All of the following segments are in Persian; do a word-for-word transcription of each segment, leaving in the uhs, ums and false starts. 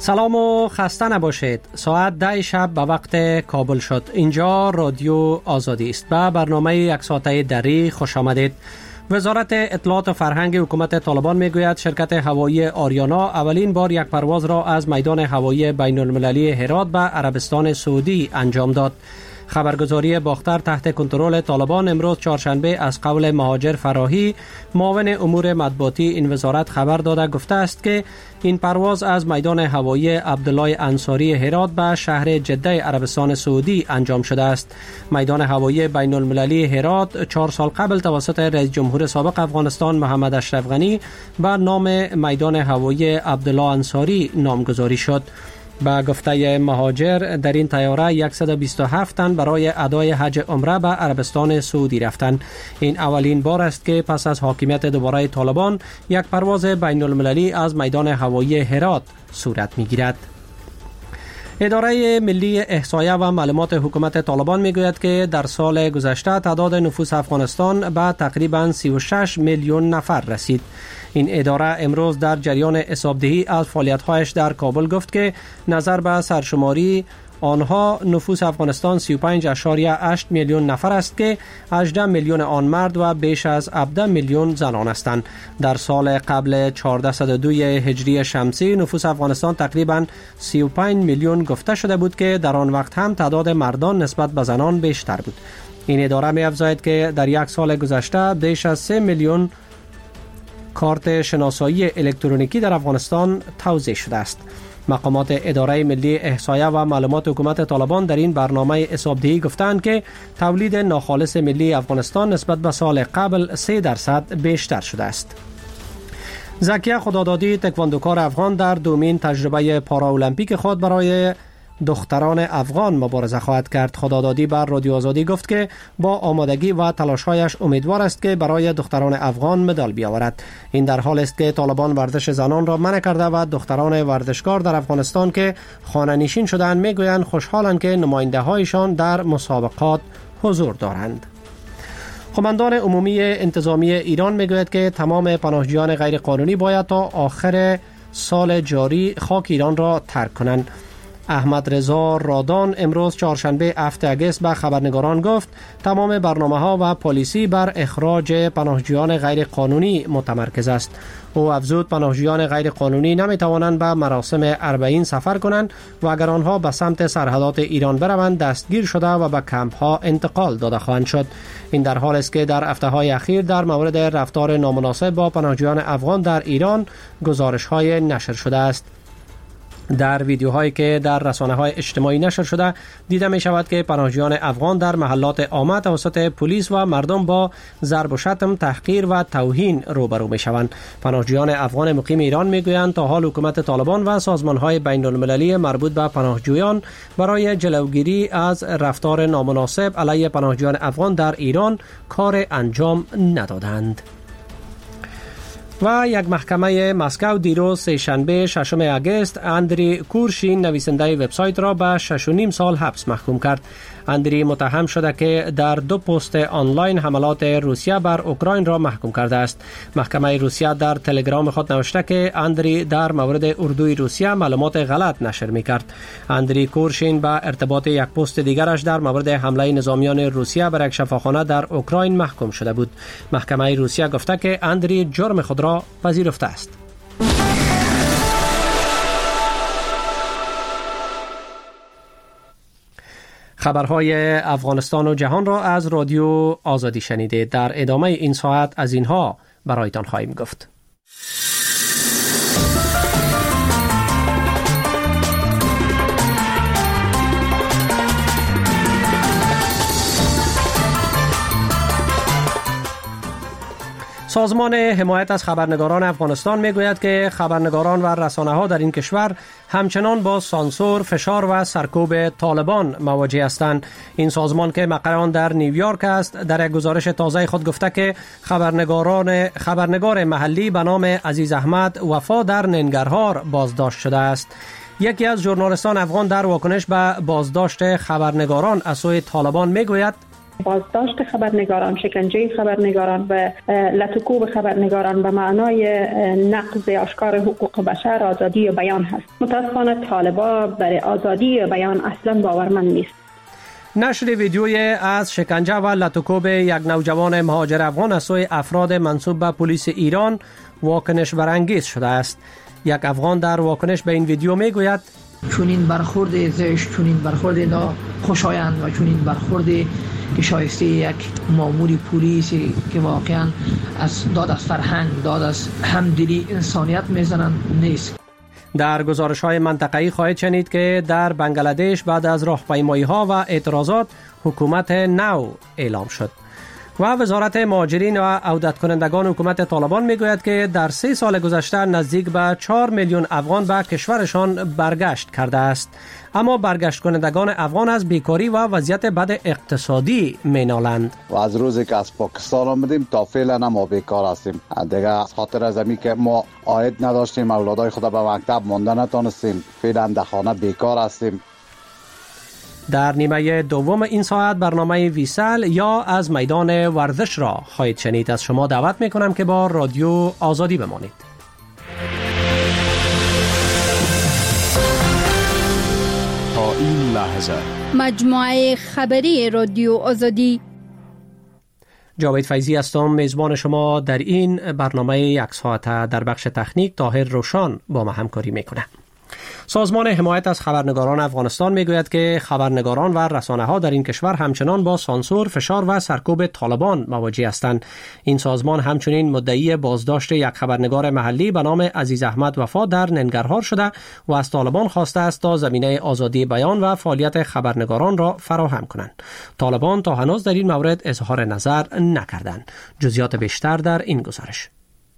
سلام و خسته نباشید. ساعت ده شب به وقت کابل شد. اینجا رادیو آزادی است. به برنامه یک ساعته دری خوش آمدید. وزارت اطلاعات و فرهنگ حکومت طالبان میگوید شرکت هوایی آریانا اولین بار یک پرواز را از میدان هوایی بین المللی هرات به عربستان سعودی انجام داد. خبرگزاری باختر تحت کنترل طالبان امروز چهارشنبه از قول مهاجر فراهی معاون امور مطبوعاتی این وزارت خبر داده گفته است که این پرواز از میدان هوایی عبدالله انصاری هرات به شهر جده عربستان سعودی انجام شده است. میدان هوایی بین المللی هرات چهار سال قبل توسط رئیس جمهور سابق افغانستان محمد اشرف غنی به نام میدان هوایی عبدالله انصاری نامگذاری شد. با گفته مهاجر در این طیاره صد و بیست و هفت تن برای ادای حج عمره به عربستان سعودی رفتند. این اولین بار است که پس از حاکمیت دوباره طالبان یک پرواز بین المللی از میدان هوایی هرات صورت میگیرد. اداره ملی احصایه و معلومات حکومت طالبان میگوید که در سال گذشته تعداد نفوس افغانستان به تقریباً سی و شش میلیون نفر رسید. این اداره امروز در جریان حسابدهی از فعالیت‌هایش در کابل گفت که نظر به سرشماری آنها نفوس افغانستان سی و پنج ممیز هشت میلیون نفر است که هجده میلیون آن مرد و بیش از هفده میلیون زنان هستند. در سال قبل چهارصد و دو هجری شمسی نفوس افغانستان تقریباً سی و پنج میلیون گفته شده بود که در آن وقت هم تعداد مردان نسبت به زنان بیشتر بود. این اداره می افزاید که در یک سال گذشته بیش از سه میلیون کارت شناسایی الکترونیکی در افغانستان توزیع شده است. مقامات اداره ملی احصایه و معلومات حکومت طالبان در این برنامه حسابدهی گفتند که تولید ناخالص ملی افغانستان نسبت به سال قبل سه درصد بیشتر شده است. زکیه خدادادی تکواندوکار افغان در دومین تجربه پاراولمپیک خود برای دختران افغان مبارزه خواهد کرد. خدادادی بر رادیو آزادی گفت که با آمادگی و تلاش‌هایش امیدوار است که برای دختران افغان مدال بیاورد. این در حال است که طالبان ورزش زنان را منع کرده و دختران ورزشکار در افغانستان که خانه نشین شدند میگویند خوشحالند که نماینده هایشان در مسابقات حضور دارند. قماندان عمومی انتظامی ایران میگوید که تمام پناهجویان غیر قانونی باید تا آخر سال جاری خاک ایران را ترک کنند. احمد رضا رادان امروز چهارشنبه هفتم اگست به خبرنگاران گفت تمام برنامه‌ها و پالیسی بر اخراج پناهجویان غیر قانونی متمرکز است. او افزود پناهجویان غیر قانونی نمی توانند به مراسم اربعین سفر کنند و اگر آنها به سمت سرحدات ایران بروند دستگیر شده و به کمپ ها انتقال داده خواهند شد. این در حال است که در هفته‌های اخیر در مورد رفتار نامناسب با پناهجویان افغان در ایران گزارش‌های نشر شده است. در ویدیوهایی که در رسانه‌های اجتماعی نشر شده دیده می شود که پناهجویان افغان در محلات عامه توسط پلیس و مردم با ضرب و شتم، تحقیر و توهین روبرو می شوند. پناهجویان افغان مقیم ایران می گویند تا حال حکومت طالبان و سازمان‌های بین المللی مربوط به پناهجویان برای جلوگیری از رفتار نامناسب علیه پناهجویان افغان در ایران کار انجام ندادند. و یک محکمه مسکو دیروز سه‌شنبه ششم اگست اندری کورشین نویسنده وبسایت را به شش و نیم سال حبس محکوم کرد. اندری متهم شده که در دو پست آنلاین حملات روسیه بر اوکراین را محکوم کرده است. محکمه روسیه در تلگرام خود نوشته که اندری در مورد اردوی روسیه معلومات غلط نشر می‌کرد. اندری کورشین به ارتباط یک پست دیگرش در مورد حمله نظامیان روسیه بر یک شفاخانه در اوکراین محکوم شده بود. محکمه روسیه گفته که اندری جرم خود را پذیرفته است. خبرهای افغانستان و جهان را از رادیو آزادی شنیدید. در ادامه این ساعت از اینها برایتان خواهیم گفت. سازمان حمایت از خبرنگاران افغانستان میگوید که خبرنگاران و رسانه‌ها در این کشور همچنان با سانسور، فشار و سرکوب طالبان مواجه هستند. این سازمان که مقر آن در نیویورک است در یک گزارش تازه خود گفته که خبرنگاران خبرنگار محلی به نام عزیز احمد وفا در ننگرهار بازداشت شده است. یکی از ژورنالیستان افغان در واکنش به بازداشت خبرنگاران از سوی طالبان میگوید بازداشت خبرنگاران، شکنجه خبرنگاران و لطکوب خبرنگاران به معنای نقض آشکار حقوق بشر، آزادی بیان هست. متاسفانه طالبان برای آزادی بیان اصلا باورمند نیست. نشر ویدیوی از شکنجه و لطکوب یک نوجوان مهاجر افغان از سوی افراد منسوب به پلیس ایران واکنش برانگیز شده است. یک افغان در واکنش به این ویدیو میگوید چون این برخورد زشت، چون این برخورد ناخوشایند و چون این برخورد که شایسته یک مامور پلیسی که واقعا از داد از فرهنگ، داد از همدلی انسانیت میزنن نیست. در گزارش‌های منطقه‌ای خواهید شنید که در بنگلادش بعد از راهپیمایی‌ها و اعتراضات حکومت نو اعلام شد. و وزارت مهاجرین و عودت کنندگان حکومت طالبان میگوید که در سه سال گذشته نزدیک به چهار میلیون افغان به کشورشان برگشت کرده است. اما برگشت کنندگان افغان از بیکاری و وضعیت بد اقتصادی مینالند. و از روزی که از پاکستان آمدیم تا فعلا ما بیکار هستیم. دیگه از خاطر از اینکه که ما عاید نداشتیم، اولادای خود به مکتب مانده نتونستیم، فعلا در خانه بیکار هستیم. در نیمه دوم این ساعت برنامه ویسل یا از میدان ورزش را خواهید شنید. از شما دعوت میکنم که با رادیو آزادی بمانید. تا این لحظه مجموعه خبری رادیو آزادی. جاوید فیضی هستم، میزبان شما در این برنامه یک ساعته. در بخش تکنیک طاهر روشان با ما همکاری میکنه. سازمان حمایت از خبرنگاران افغانستان میگوید که خبرنگاران و رسانه‌ها در این کشور همچنان با سانسور، فشار و سرکوب طالبان مواجه هستند. این سازمان همچنین مدعی بازداشت یک خبرنگار محلی به نام عزیز احمد وفا در ننگرهار شده و از طالبان خواسته است تا زمینه آزادی بیان و فعالیت خبرنگاران را فراهم کنند. طالبان تا هنوز در این مورد اظهار نظر نکردند. جزئیات بیشتر در این گزارش.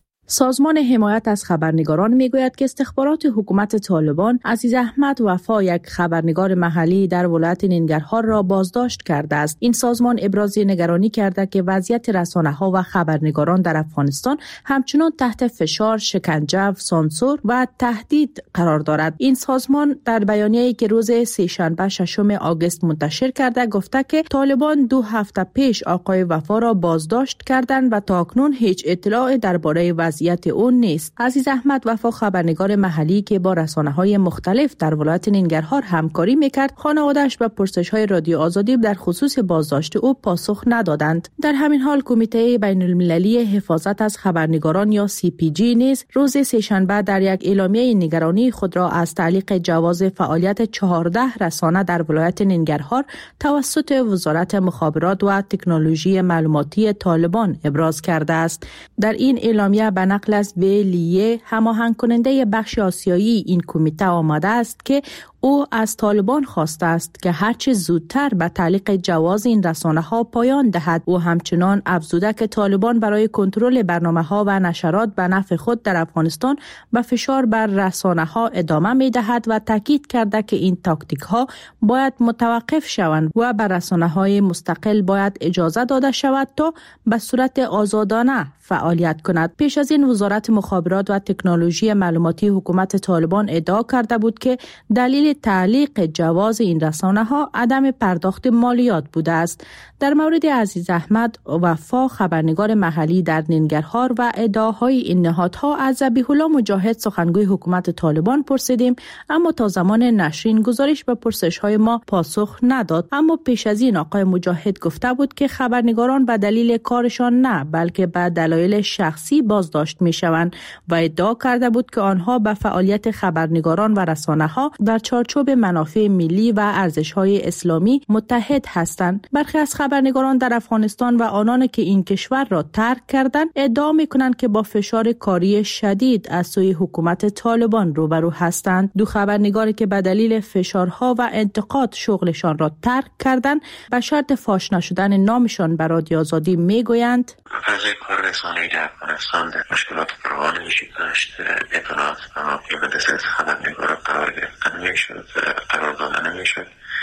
سازمان حمایت از خبرنگاران میگوید که استخبارات حکومت طالبان عزیز احمد وفا، یک خبرنگار محلی در ولایت ننگرهار را بازداشت کرده است. این سازمان ابراز نگرانی کرده که وضعیت رسانه‌ها و خبرنگاران در افغانستان همچنان تحت فشار، شکنجه، سانسور و تهدید قرار دارد. این سازمان در بیانیه‌ای که روز سه‌شنبه ششم آگوست منتشر کرده گفته که طالبان دو هفته پیش آقای وفا را بازداشت کردند و تاکنون هیچ اطلاع درباره وضعیت اون نیست. عزیز احمد وفا خبرنگار محلی که با رسانه‌های مختلف در ولایت ننگرهار همکاری میکرد، خانواده‌اش به پرسش‌های رادیو آزادی در خصوص بازداشت او پاسخ ندادند. در همین حال کمیته بین‌المللی حفاظت از خبرنگاران یا سی پی جی نیز روز سه‌شنبه در یک اعلامیه نگرانی خود را از تعلیق جواز فعالیت چهارده رسانه در ولایت ننگرهار توسط وزارت مخابرات و تکنولوژی معلوماتی طالبان ابراز کرده است. در این اعلامیه به نقل از ویلیه، هماهنگ کننده بخش آسیایی این کمیته آمده است که او از طالبان خواسته است که هرچه زودتر به تعلیق جواز این رسانه ها پایان دهد. او همچنان افزوده که طالبان برای کنترل برنامه ها و نشرات به نفع خود در افغانستان به فشار بر رسانه ها ادامه می دهد و تاکید کرده که این تاکتیک ها باید متوقف شوند و بر رسانه های مستقل باید اجازه داده شود تا به صورت آزادانه فعالیت کند. پیش از این وزارت مخابرات و تکنولوژی معلوماتی حکومت طالبان ادعا کرده بود که دلیل تعلیق جواز این رسانه ها عدم پرداخت مالیات بوده است. در مورد عزیز احمد وفا خبرنگار محلی در ننگرهار و ادعاهای این نهادها از ذبیح الله مجاهد سخنگوی حکومت طالبان پرسیدیم، اما تا زمان نشرین گزارش به پرسش‌های ما پاسخ نداد. اما پیش از این آقای مجاهد گفته بود که خبرنگاران به دلیل کارشان نه بلکه به دلایل شخصی بازداشت می‌شوند و ادعا کرده بود که آنها به فعالیت خبرنگاران و رسانه‌ها در چارچوب منافع ملی و ارزش‌های اسلامی متحد هستند. برخی از خبرنگاران در افغانستان و آنان که این کشور را ترک کردند ادعا می‌کنند که با فشار کاری شدید از سوی حکومت طالبان روبرو هستند. دو خبرنگاری که به دلیل فشارها و انتقاد شغلشان را ترک کردند به شرط فاش نشدن نامشان به رادیو آزادی میگویند فضای کار رسانه‌ای در افغانستان در مشکلات فراوانی وجود داشت. اطلاعات که به دست خبرنگاران قرار گرفتن نمی‌شد، قرار دادن نمی‌شد.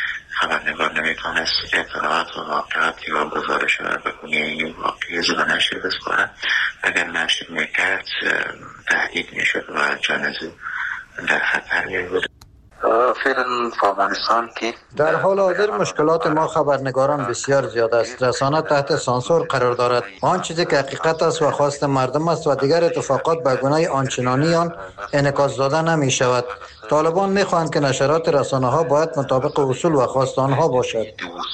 خبرنگار نمیتونست اطلاعات و واقعاتی و گزارش را به گونه واقعی به نشر بسپارد. اگر نشر میکرد تهدید میشد و جان او در خطر میبود. فعلا في افغانستان که در حال حاضر مشکلات ما خبرنگاران بسیار زیاد است. رسانه تحت سانسور قرار دارد. آن چیزی که حقیقت است و خواست مردم است و دیگر اتفاقات به گونه آنچنانی آن انعکاس داده نمی شود. طالبان می خواهند که نشرات رسانه ها باید مطابق اصول و خواست آنها باشد.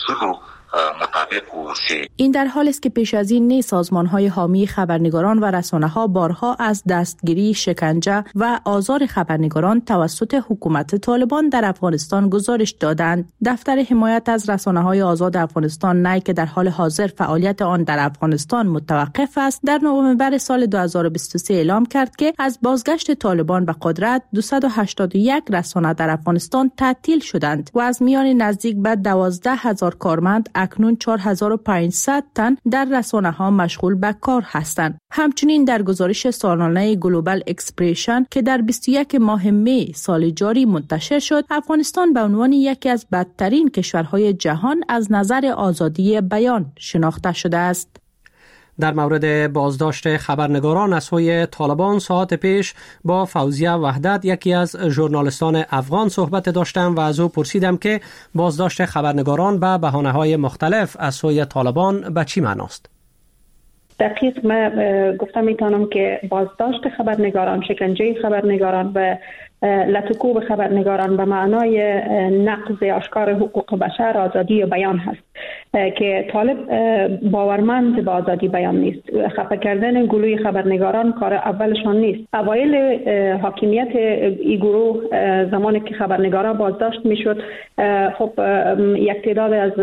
این در حال است که پیش از این نیز سازمان‌های حامی خبرنگاران و رسانه‌ها بارها از دستگیری، شکنجه و آزار خبرنگاران توسط حکومت طالبان در افغانستان گزارش دادند. دفتر حمایت از رسانه‌های آزاد افغانستان نای که در حال حاضر فعالیت آن در افغانستان متوقف است، در نوامبر سال دو هزار و بیست و سه اعلام کرد که از بازگشت طالبان به قدرت دویست و هشتاد و یک رسانه در افغانستان تعطیل شدند و از میان نزدیک به دوازده هزار کارمند اکنون چهار هزار و پانصد تن در رسانه‌ها مشغول به کار هستند. همچنین در گزارش سالانه گلوبال اکسپرشن که در بیست و یک ماه می سال جاری منتشر شد، افغانستان به عنوان یکی از بدترین کشورهای جهان از نظر آزادی بیان شناخته شده است. در مورد بازداشت خبرنگاران از سوی طالبان ساعت پیش با فوزیه وحدت، یکی از ژورنالیستان افغان، صحبت داشتم و از او پرسیدم که بازداشت خبرنگاران به بهانه‌های مختلف از سوی طالبان به چی معناست؟ دقیق ما گفتم میتونم که بازداشت خبرنگاران، شکنجه خبرنگاران و لطکوب خبرنگاران به معنای نقض آشکار حقوق بشر، آزادی بیان هست که طالب باورمند به آزادی بیان نیست. خفه کردن گروه خبرنگاران کار اولشان نیست. اوایل حاکمیت این گروه زمانی که خبرنگاران بازداشت میشد، خب یک تعداد از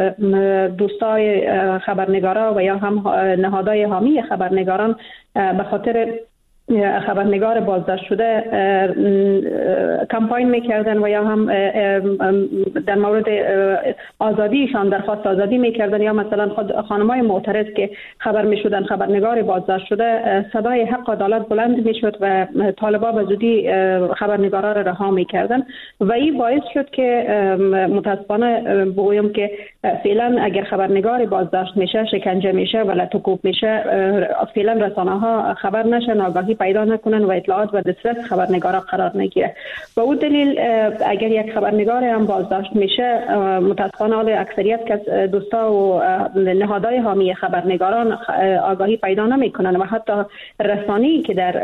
دوستای خبرنگاران و یا هم نهادهای حامی خبرنگاران به خاطر خبرنگار بازداشت شده کمپاین میکردن و یا هم در مورد آزادیشان درخواست آزادی میکردن، یا مثلا خود خانمای معترض که خبر میشدن خبرنگار بازداشت شده، صدای حق عدالت بلند میشد و طالبا به زودی خبرنگارا را رها میکردن و این باعث شد که متاسفانه بگویم که فعلا اگر خبرنگار بازداشت میشه، شکنجه میشه و لطکوب میشه، فعلا رسانه ها خبر نشن، آگاهی پیدا نکنن و اطلاعات و دسترس خبرنگارا قرار نگیره. به اون دلیل اگر یک خبرنگار هم بازداشت میشه، متاسفانه اکثریت که دوستا و نهادهای حامی خبرنگاران آگاهی پیدا نمیکنن و حتی رسانه‌ای که در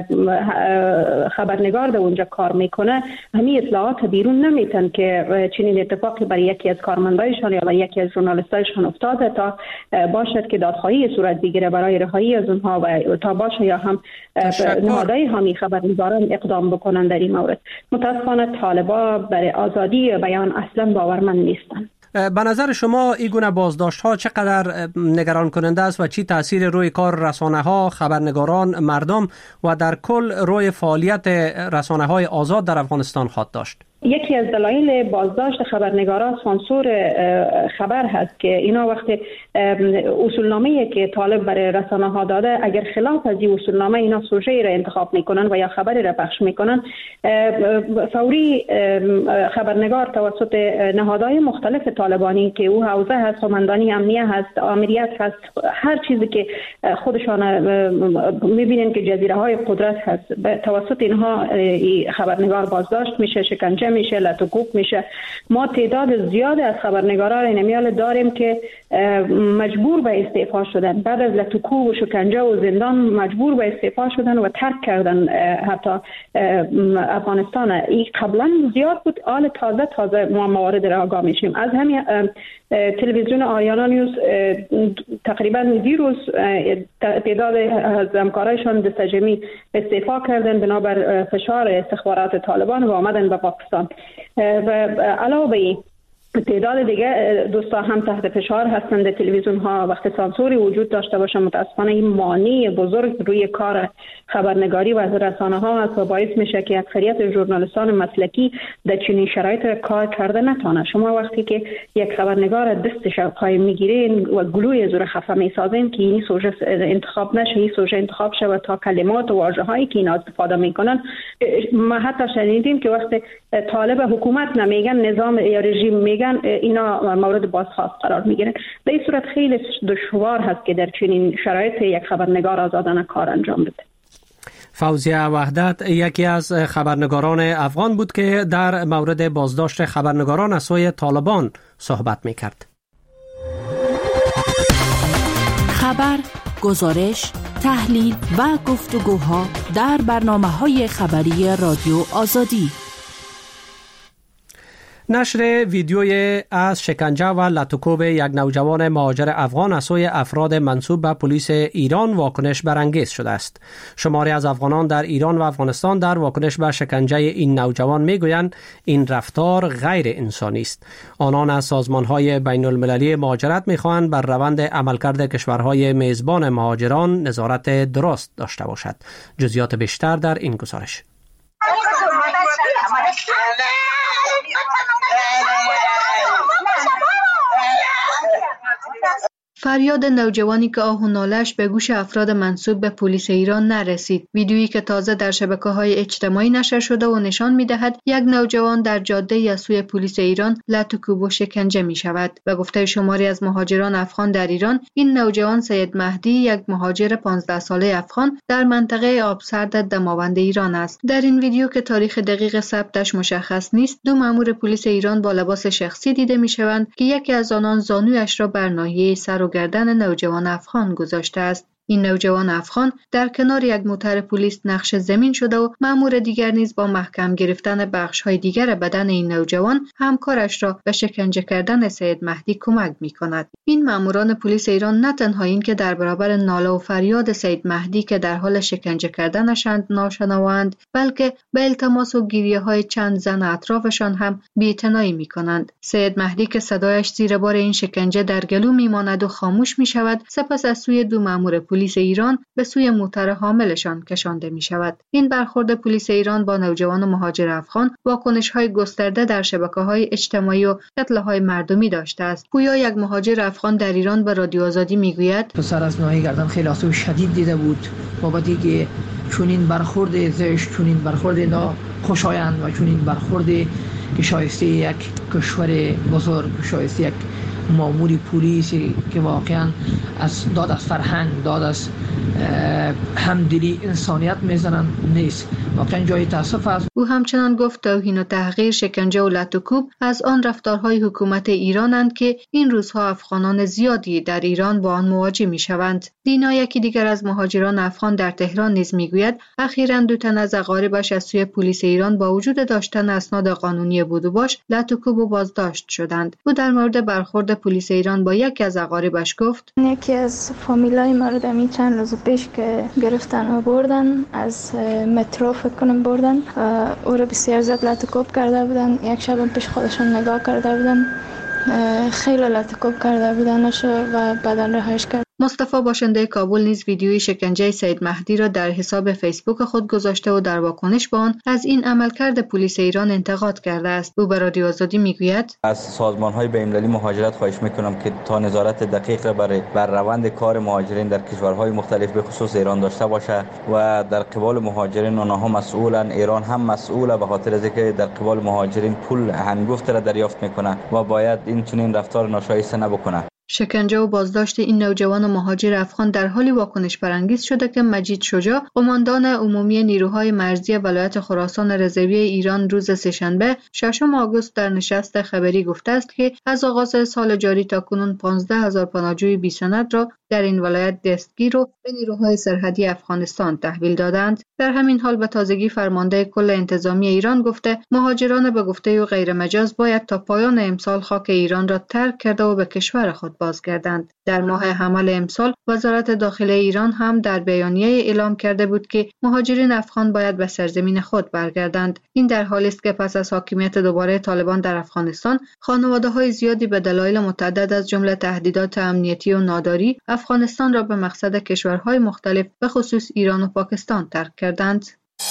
خبرنگار در اونجا کار میکنه همین اطلاعات بیرون نمیتن که چنین اتفاقی برای یکی از کارمندایشان یا یکی از ژورنالیستایشان افتاده تا باشد که دادخواهی صورت بگیره برای رهایی از اونها و تا باشه یا هم نهادهای حامی خبرنگاران اقدام بکنن در این مورد. متاسفانه طالبا برای آزادی بیان اصلا باورمند نیستن. به نظر شما این گونه بازداشت ها چقدر نگران کننده است و چی تاثیر روی کار رسانه ها، خبرنگاران، مردم و در کل روی فعالیت رسانه های آزاد در افغانستان خواهد داشت؟ یکی از دلایل بازداشت خبرنگاران سانسور خبر هست که اینا وقتی اصولنامه‌ای که طالب برای رسانه ها داده، اگر خلاف از این اصولنامه اینا سوژه‌ای را انتخاب میکنن و یا خبری را پخش میکنن، فوری خبرنگار توسط نهادهای مختلف طالبانی که او حوزه هست، قماندانی امنیه هست، آمریت هست، هر چیزی که خودشان میبینن که جزیره های قدرت هست، توسط اینها خبرنگار بازداشت میشه، شکنجه میشه، لطکوب میشه. ما تعداد زیاد از خبرنگاران اینمیال داریم که مجبور به استعفا شدن، بعد از لطکوب و شکنجه و زندان مجبور به استعفا شدن و ترک کردن حتی افغانستان. این قبلا زیاد بود، آل تازه تازه ما موارد را آگاه میشیم. از همین تلویزیون آریانا نیوز تقریبا دیروز تعداد از همکارایشان دستجمی استعفا کردن بنابر فشار استخبارات طالبان و آمدن به پاکستان. و علاوه بر این تعداد دیگه دوستا هم تحت فشار هستند. تلویزیون ها وقتی سانسوری وجود داشته باشه، متاسفانه این مانع بزرگ روی کار خبرنگاری و رسانه ها است و باعث میشه که اکثریت ژورنالیستان مسلکی در چنین شرایط کار کرده نتونه. شما وقتی که یک خبرنگار دستش قایم میگیرین و گلوی زور خفه میسازین که این سوژه انتخاب نشه، این سوژه انتخاب شه و تا کلمات و واژه هایی که اینا استفاده میکنن، ما حتی شنیدیم که وقتی طالب حکومت نمیگن، نظام یا رژیم میگن، اینا مورد بازخواست قرار میگیرن. به این صورت خیلی دشوار هست که در چنین شرایط یک خبرنگار آزادانه کار انجام بده. فوزیه وحدت یکی از خبرنگاران افغان بود که در مورد بازداشت خبرنگاران از سوی طالبان صحبت می‌کرد. خبر، گزارش، تحلیل و گفتگوها در برنامه‌های خبری رادیو آزادی. نشر ویدیوی از شکنجه و لطوکوب یک نوجوان مهاجر افغان از سوی افراد منسوب به پلیس ایران واکنش برانگیز شده است. شماری از افغانان در ایران و افغانستان در واکنش به شکنجه این نوجوان میگویند این رفتار غیر انسانی است. آنان از سازمان‌های بین المللی مهاجرت می‌خواهند بر روند عملکرد کشورهای میزبان مهاجران نظارت درست داشته باشد. جزئیات بیشتر در این گزارش. فریاد نوجوانی که آه و ناله‌اش به گوش افراد منسوب به پلیس ایران نرسید. ویدیویی که تازه در شبکه‌های اجتماعی نشر شده و نشان می‌دهد یک نوجوان در جاده از سوی پلیس ایران لطوکوب و شکنجه می‌شود. به گفته شماری از مهاجران افغان در ایران، این نوجوان سید مهدی یک مهاجر پانزده ساله افغان در منطقه آبسرد دماوند ایران است. در این ویدیو که تاریخ دقیق ثبتش مشخص نیست، دو مأمور پلیس ایران با لباس شخصی دیده می‌شوند که یکی از آنان زانویش را بر ناحیه سر و گردن نوجوان افغان گذاشته است. این نوجوان افغان در کنار یک موتر پلیس نقش زمین شده و مأمور دیگر نیز با محکم گرفتن بخش‌های دیگر بدن این نوجوان همکارش را به شکنجه کردن سید مهدی کمک می‌کند. این مأموران پلیس ایران نه تنها این که در برابر ناله و فریاد سید مهدی که در حال شکنجه کردنشند ناشنواند، بلکه به التماس و گریه‌های چند زن اطرافشان هم بی‌اعتنایی می‌کنند. سید مهدی که صدایش زیر بار این شکنجه در گلو می‌ماند و خاموش می‌شود، سپس از سوی دو مأمور پلیس ایران به سوی موتر حاملشان کشانده می شود. این برخورد پلیس ایران با نوجوان مهاجر افغان واکنش‌های گسترده در شبکه‌های اجتماعی و قتل‌های مردمی داشته است. گویا یک مهاجر افغان در ایران به رادیو آزادی میگوید پسر از ناحیه گردن خیلی آسیب شدید دیده بود بابتی که چون این برخورد زشت، چون این برخورد ناخوشایند و چون این برخورد که شایسته یک کشور بزرگ، شایسته یک ماموری پلیسی که واقعا از داد از فرهنگ، داد از همدلی انسانیت میزنن نیست. واقعا جای تاسف است. او همچنان گفت توهین و تحقیر، شکنجه و لطوکوب از آن رفتارهای حکومت ایرانند که این روزها افغانان زیادی در ایران با آن مواجه میشوند. دینا، یکی دیگر از مهاجران افغان در تهران نیز میگوید اخیراً دو تن از اقاربش از سوی پلیس ایران با وجود داشتن اسناد قانونی بودوباش لطوکوب و بازداشت شدند. او در مورد برخورد پلیس ایران با یکی از اقاربش گفت یکی از فامیلای ما رو دمی چند روز پیش که گرفتن و بردن از مترو فکر کنم بردن، او رو بسیار زیاد لطوکوب کرده بودن. یک شب پیش خودشون نگاه کرده بودن، خیلی لطوکوب کرده بودنش و بعدن رهایش کرد. مصطفی باشنده کابل نیز ویدیوی شکنجه سید مهدی را در حساب فیسبوک خود گذاشته و در واکنش به آن از این عملکرد پلیس ایران انتقاد کرده است. او به رادیو آزادی میگوید از سازمان‌های بین‌المللی مهاجرت خواهش می‌کنم که تا نظارت دقیق برای بر روند کار مهاجرین در کشورهای مختلف به خصوص ایران داشته باشه و در قبال مهاجرین آنها مسئولن، ایران هم مسئوله به خاطر از اینکه در قبال مهاجرین پول هنگفت را دریافت می‌کنه و باید این چنین رفتار ناشایسته نبکنه. شکنجه و بازداشت این نوجوان مهاجر افغان در حالی واکنش برانگیز شده که مجید شجاع، قماندان عمومی نیروهای مرزی ولایت خراسان رضوی ایران، روز سه‌شنبه ششم آگوست در نشست خبری گفته است که از آغاز سال جاری تاکنون پانزده هزار پناهجوی بی سند را در این ولایت دستگیر و به نیروهای سرحدی افغانستان تحویل دادند. در همین حال به تازگی فرمانده کل انتظامی ایران گفته مهاجران به گفته و غیر مجاز باید تا پایان امسال خاک ایران را ترک کرده و به کشور خود بازگردند. در ماه حمل امسال وزارت داخله ایران هم در بیانیه اعلام کرده بود که مهاجرین افغان باید به سرزمین خود برگردند. این در حالی است که پس از حاکمیت دوباره طالبان در افغانستان، خانواده‌های زیادی به دلایل متعدد از جمله تهدیدات امنیتی و ناداری افغانستان را به مقصد کشورهای مختلف به خصوص ایران و پاکستان ترک کردند.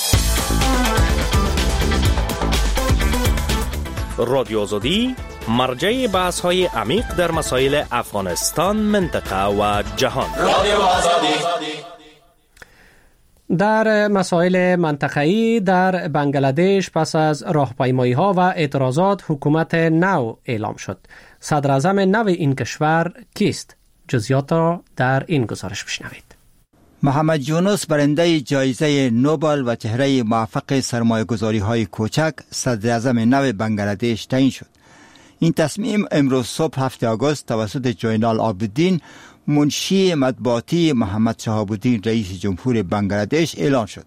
رادیو آزادی مرجع بحث های عمیق در مسائل افغانستان، منطقه و جهان. رادیو آزادی. در مسائل منطقه‌ای در بنگلادش پس از راهپیمایی‌ها و اعتراضات حکومت نو اعلام شد. صدر اعظم نو این کشور کیست؟ جزئیات را در این گزارش بشنوید. محمد یونس برنده جایزه نوبل و چهره موفق سرمایه‌گذاری‌های کوچک صدر اعظم نو بنگلادش تعیین شد. این تصمیم امروز صبح هفتم آگوست توسط جوینال عابدین منشی مطبوعاتی محمد شهاب الدین رئیس جمهور بنگلادش اعلان شد.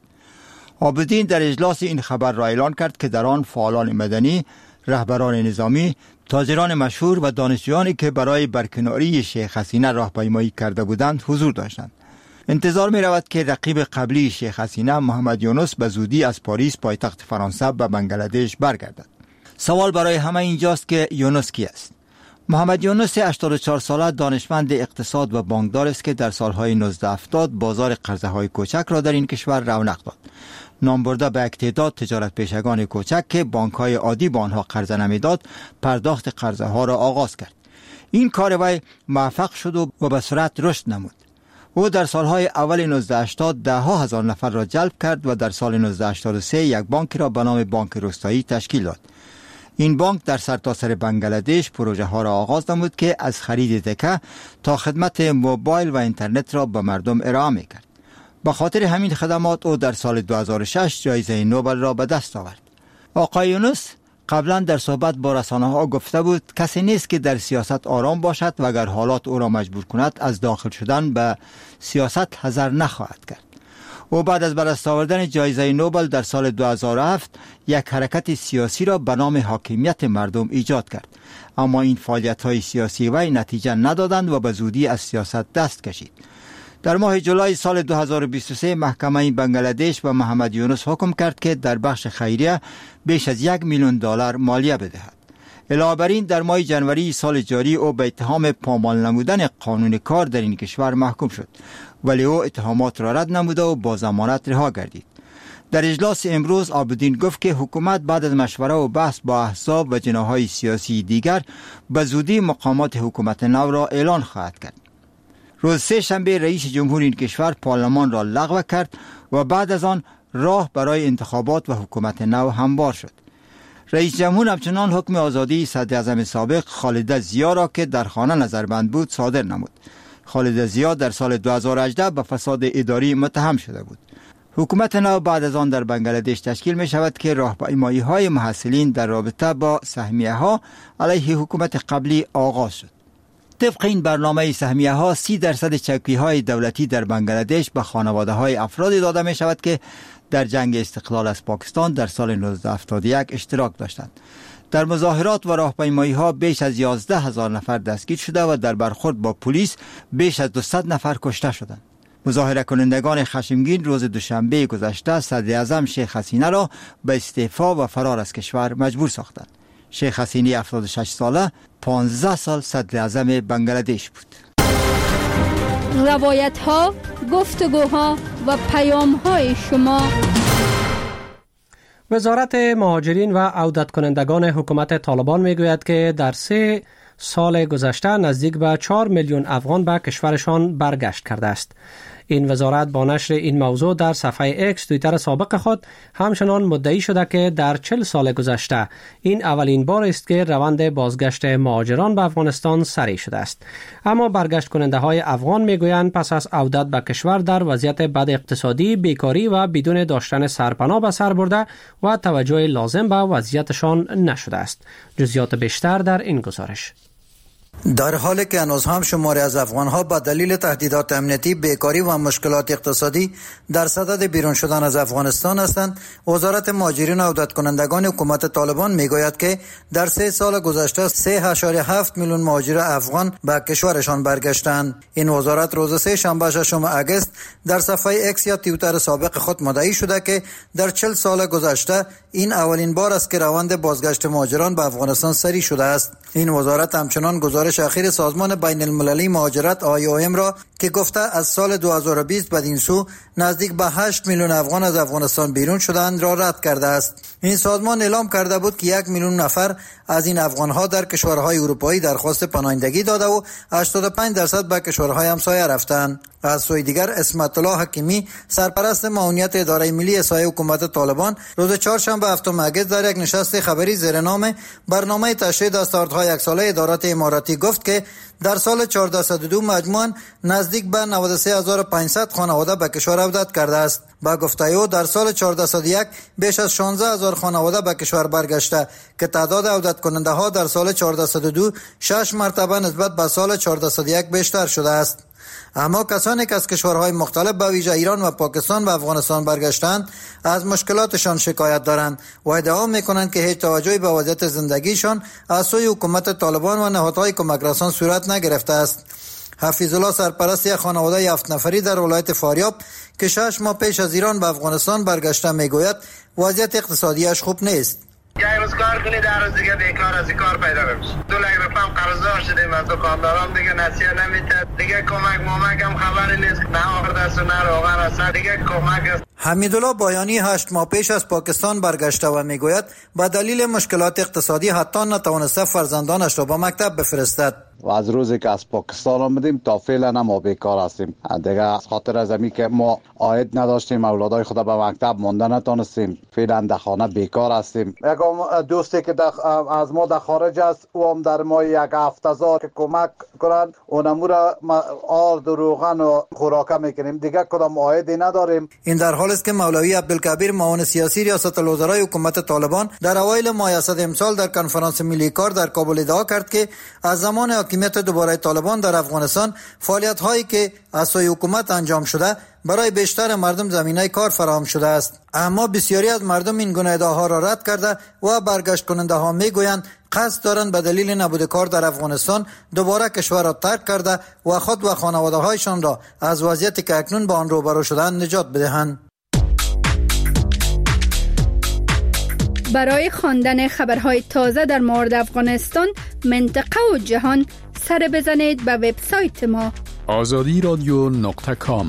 عابدین در اجلاس این خبر را اعلان کرد که در آن فعالان مدنی، رهبران نظامی، تاجران مشهور و دانشجویانی که برای برکناری شیخ حسینه راهپیمایی کرده بودند حضور داشتند. انتظار می رود که رقیب قبلی شیخ حسینه محمد یونس به زودی از پاریس پایتخت فرانسه به بنگلادش برگردد. سوال برای همه اینجاست که یونس کی است؟ محمد یونس هشتاد و چهار ساله دانشمند اقتصاد و بانکدار است که در سالهای نوزده هفتاد بازار قرضه های کوچک را در این کشور رونق داد. نام برده به یک تعداد تجارت پیشگان کوچک که بانک های عادی با آنها قرضه نمیداد پرداخت قرضه ها را آغاز کرد. این کار وی موفق شد و به سرعت رشد نمود. او در سالهای اول نوزده هشتاد ده ها هزار نفر را جلب کرد و در سال نوزده هشتاد و سه یک بانک را به نام بانک روستایی تشکیل داد. این بانک در سرتاسر بنگلادش پروژه ها را آغاز نمود که از خرید تکه تا خدمت موبایل و اینترنت را به مردم ارائه می کرد. به خاطر همین خدمات او در سال دو هزار و شش جایزه نوبل را به دست آورد. آقای یونس قبلا در صحبت با رسانه ها گفته بود کسی نیست که در سیاست آرام باشد و اگر حالات او را مجبور کند از داخل شدن به سیاست حذر نخواهد کرد. او بعد از به دست آوردن جایزه نوبل در سال دو هزار و هفت یک حرکت سیاسی را به نام حاکمیت مردم ایجاد کرد، اما این فعالیت های سیاسی وی نتیجه ندادند و به زودی از سیاست دست کشید. در ماه جولای سال دو هزار و بیست و سه محکمه بنگلادش به محمد یونس حکم کرد که در بخش خیریه بیش از یک میلیون دلار مالیه بدهد. علاوه بر این در ماه جنوری سال جاری او به اتهام پامال نمودن قانون کار در این کشور محکوم شد، ولی او اتهامات را رد نموده و با ضمانت رها گردید. در اجلاس امروز عابدین گفت که حکومت بعد از مشوره و بحث با احزاب و جناح‌های سیاسی دیگر به زودی مقامات حکومت نو را اعلان خواهد کرد. روز سه شنبه رئیس جمهور این کشور پارلمان را لغو کرد و بعد از آن راه برای انتخابات و حکومت نو هموار شد. رئیس جمهور همچنان حکم آزادی صدر اعظم سابق خالد ضیا را که در خانه نظربند بود صادر نمود. خالد ضیا در سال دو هزار و هجده به فساد اداری متهم شده بود. حکومت نو بعد از آن در بنگلادش تشکیل می شود که راهپیمایی های محصلین در رابطه با سهمیه ها علیه حکومت قبلی آغاز شد. طبق این برنامه سهمیه ها سی درصد چوکی های دولتی در بنگلادش به خانواده های افرادی داده می شود که در جنگ استقلال از پاکستان در سال نوزده هفتاد و یک اشتراک داشتند. در مظاهرات و راهپیمایی ها بیش از یازده هزار نفر دستگیر شده و در برخورد با پلیس بیش از دویست نفر کشته شدند. مظاهره کنندگان خشمگین روز دوشنبه گذشته صدر اعظم شیخ حسینه را به استعفا و فرار از کشور مجبور ساختند. شیخ حسینه هفتاد و شش ساله پانزده سال صدر اعظم بنگلادش بود. روایت ها، گفتگوها و پیام های شما. وزارت مهاجرین و عودت کنندگان حکومت طالبان میگوید که در سه سال گذشته نزدیک به چهار میلیون افغان به کشورشان برگشت کرده است. این وزارت با نشر این موضوع در صفحه اکس توییتر سابق خود همچنان مدعی شده که در چهل سال گذشته این اولین بار است که روند بازگشت مهاجران به افغانستان سریع شده است. اما برگشت کننده های افغان میگویند پس از عودت به کشور در وضعیت بد اقتصادی، بیکاری و بدون داشتن سرپناه به سر برده و توجه لازم به وضعیتشان نشده است. جزئیات بیشتر در این گزارش. در حالی که هنوز هم شماری از افغانها با دلیل تهدیدات امنیتی، بیکاری و مشکلات اقتصادی در صدد بیرون شدن از افغانستان هستند، وزارت مهاجرین و عودت کنندگان حکومت طالبان میگوید که در سه سال گذشته سه و هفت میلیون مهاجر افغان به کشورشان برگشتند. این وزارت روز سه شنبه ششم آگوست در صفحه اکس یا توییتر سابق خود مدعی شده که در چهل سال گذشته این اولین بار است که روند بازگشت مهاجران به افغانستان سریع شده است. این وزارت همچنان گزارش اخیر سازمان بین المللی مهاجرت آی او ام را که گفته از سال دو هزار و بیست بدین سو نزدیک به هشت میلیون افغان از افغانستان بیرون شدند را رد کرده است. این سازمان اعلام کرده بود که یک میلیون نفر از این افغانها در کشورهای اروپایی درخواست پناهندگی داده و هشتاد و پنج درصد به کشورهای همسایه رفتند. از سوی دیگر اسمت الله حکیمی سرپرست معاونیت اداره ملی احصایه حکومت طالبان روز چهارشنبه هفتم اگست در یک نشست خبری زیر نام برنامه تشریح دستاوردهای یک ساله ادارات اماراتی گفت که در سال چهارده صد و دو مجموعاً نزدیک به نود و سه هزار و پانصد خانواده به کشور عودت کرده است. با گفته او در سال چهارده صد و یک بیش از شانزده هزار خانواده به کشور برگشته که تعداد عودت کننده ها در سال چهارده صد و دو شش مرتبه نسبت به سال چهارده صد و یک بیشتر شده است. اما کسانی که از کشورهای مختلف به ویژه ایران و پاکستان و افغانستان برگشتند از مشکلاتشان شکایت دارند و ادعا میکنند که هیچ توجهی به وضعیت زندگیشان از سوی حکومت طالبان و نهادهای کمک رسان صورت نگرفته است. حفیظ الله سرپرست یک خانواده هفت نفری در ولایت فاریاب که شش ماه پیش از ایران به افغانستان برگشته میگوید وضعیت اقتصادیش خوب نیست. یک روز کار کنی در روز دیگه بیکار از این کار پیدا بمیشه. دو لک رقم قرضدار شدیم از دکانداران دیگه نصیحت نمیده. دیگه کمک مامک هم خبری نیست. نه آرد است و نه روغن است. دیگه کمک است. حمیدالله بایانی هشت ماه پیش از پاکستان برگشته و میگوید با دلیل مشکلات اقتصادی حتی نتوانسته فرزندانش را به مکتب بفرستد. و از روزی که از پاکستان آمدیم تا فعلا ما بیکار هستیم. دیگه از خاطر از امی که ما عاید نداشتیم اولادای خود به مکتب مانده نتونستیم فعلا در خانه بیکار هستیم. یک دوستی که از ما در خارج است او هم در ما یک هفت هزار که کمک کنند اونمو را آرد و روغن و خوراکه میکنیم. دیگه کدام عایدی نداریم. این در حال است که مولوی عبدالکبیر معاون سیاسی ریاست الوزرای حکومت طالبان در اوایل ماه اسد امسال در کنفرانس ملی کار در کابل ادعا کرد که از زمان حاکمیت دوباره طالبان در افغانستان فعالیت هایی که از سوی حکومت انجام شده برای بیشتر مردم زمینه کار فراهم شده است. اما بسیاری از مردم این گونه ادعاها را رد کرده و برگشت کننده ها میگویند قصد دارند به دلیل نبود کار در افغانستان دوباره کشور را ترک کرده و خود و خانواده هایشان را از وضعیتی که اکنون با آن روبرو شدند نجات بدهند. برای خواندن خبرهای تازه در مورد افغانستان، منطقه و جهان سر بزنید به وبسایت ما آزادی رادیو نقطه کام.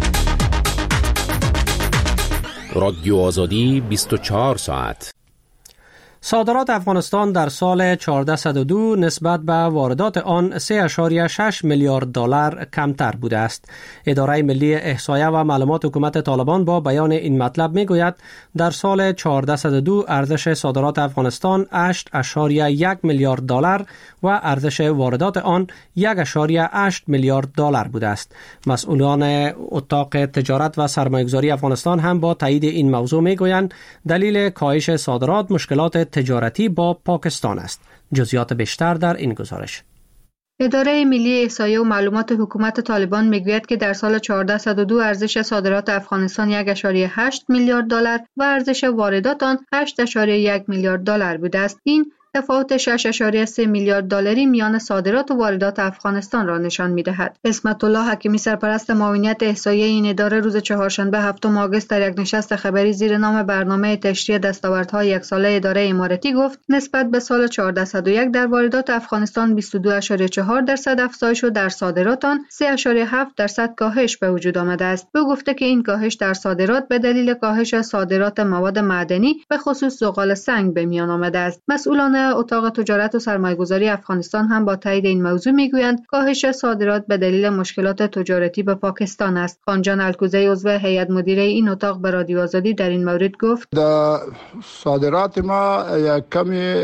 رادیو آزادی بیست و چهار ساعت. صادرات افغانستان در سال چهارده صد و دو نسبت به واردات آن سه اشاریه شش میلیارد دلار کمتر بوده است. اداره ملی احصایه و معلومات حکومت طالبان با بیان این مطلب میگوید در سال چهارده صد و دو ارزش صادرات افغانستان هشت اشاریه یک میلیارد دلار و ارزش واردات آن یک اشاریه هشت میلیارد دلار بوده است. مسئولان اتاق تجارت و سرمایه‌گذاری افغانستان هم با تایید این موضوع میگویند دلیل کاهش صادرات مشکلات تجارتی با پاکستان است. جزئیات بیشتر در این گزارش. اداره ملی احصایه و معلومات حکومت طالبان میگوید که در سال چهارده صد و دو ارزش صادرات افغانستان یک اشاریه هشت میلیارد دلار و ارزش واردات آن هشت اشاریه یک میلیارد دلار بوده است. این تفاوت شش اشاریه سه میلیارد دلاری میان صادرات و واردات افغانستان را نشان می‌دهد. اسمت الله حکیمی سرپرست معاونیت احصایه این اداره روز چهارشنبه هفتم آگوست در یک نشست خبری زیر نام برنامه تشریح دستاوردهای یک ساله اداره اماراتی گفت نسبت به سال چهارده صد و یک در واردات افغانستان بیست و دو اشاریه چهار درصد افزایش و در صادرات آن سه اشاریه هفت درصد کاهش به وجود آمده است. او گفته که این کاهش در صادرات به دلیل کاهش صادرات مواد معدنی به خصوص زغال سنگ به میان آمده است. مسئولان اتاق تجارت و سرمایه‌گذاری افغانستان هم با تایید این موضوع میگویند کاهش صادرات به دلیل مشکلات تجارتی به پاکستان است. خانجان الکوزی عضو هیئت مدیره این اتاق به رادیو آزادی در این مورد گفت در صادرات ما یک کمی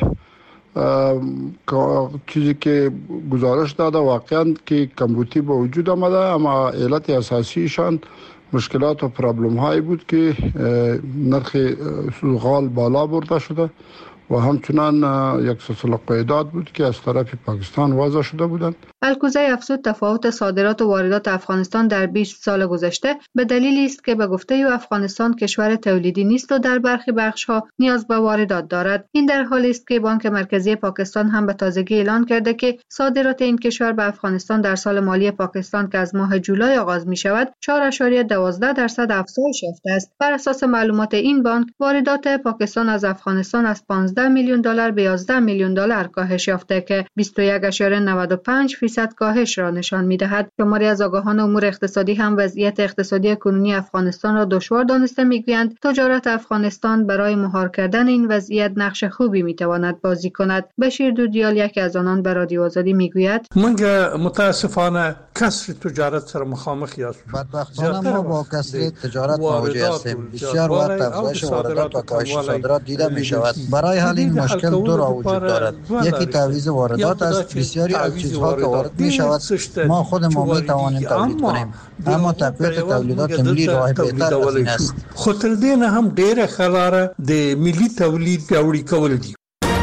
چیزی که گزارش داده واقعا که کمبودی به وجود آمده، اما علت اساسیشان مشکلات و پرابلم هایی بود که نرخ زغال بالا برده شده و همچنان یک سلسله قیودات بود که از طرف پاکستان وضع شده بودند. الکوزی افزود تفاوت صادرات و واردات افغانستان در بیست سال گذشته به دلیلی است که به گفته او افغانستان کشور تولیدی نیست و در برخی بخش‌ها نیاز به واردات دارد. این در حالی است که بانک مرکزی پاکستان هم به تازگی اعلان کرده که صادرات این کشور به افغانستان در سال مالی پاکستان که از ماه جولای آغاز می شود چهار اشاریه دوازده درصد افزایش یافته است. بر اساس معلومات این بانک واردات پاکستان از افغانستان از پانزده پانزده میلیون دلار به یازده میلیون دلار کاهش یافته که بیست و یک ممیز نود و پنج فیصد کاهش را نشان می‌دهد. شماری از آگاهان امور اقتصادی هم وضعیت اقتصادی کنونی افغانستان را دشوار دانسته می‌گویند تجارت افغانستان برای مهار کردن این وضعیت نقش خوبی می‌تواند بازی کند. بشیر دودیال یکی از آنان به رادیو آزادی می‌گوید منگه متاسفانه کسر تجارت سر مخامخ هستیم. بدبختانه ما با کسر تجارت مواجه هستیم. بسیار وقت افزایش واردات و کاهش صادرات دیده می‌شود. برای حل این مشکل دو راه وجود دارد. یکی تعویض واردات است. بسیاری از چیزها که وارد می‌شود ما خود ما می‌توانیم تولید کنیم. اما تقویت تولیدات ملی راه بهتر از این است. خاطر دینه هم ډیره خلاره د ملي تولید پیاوړي کول دي.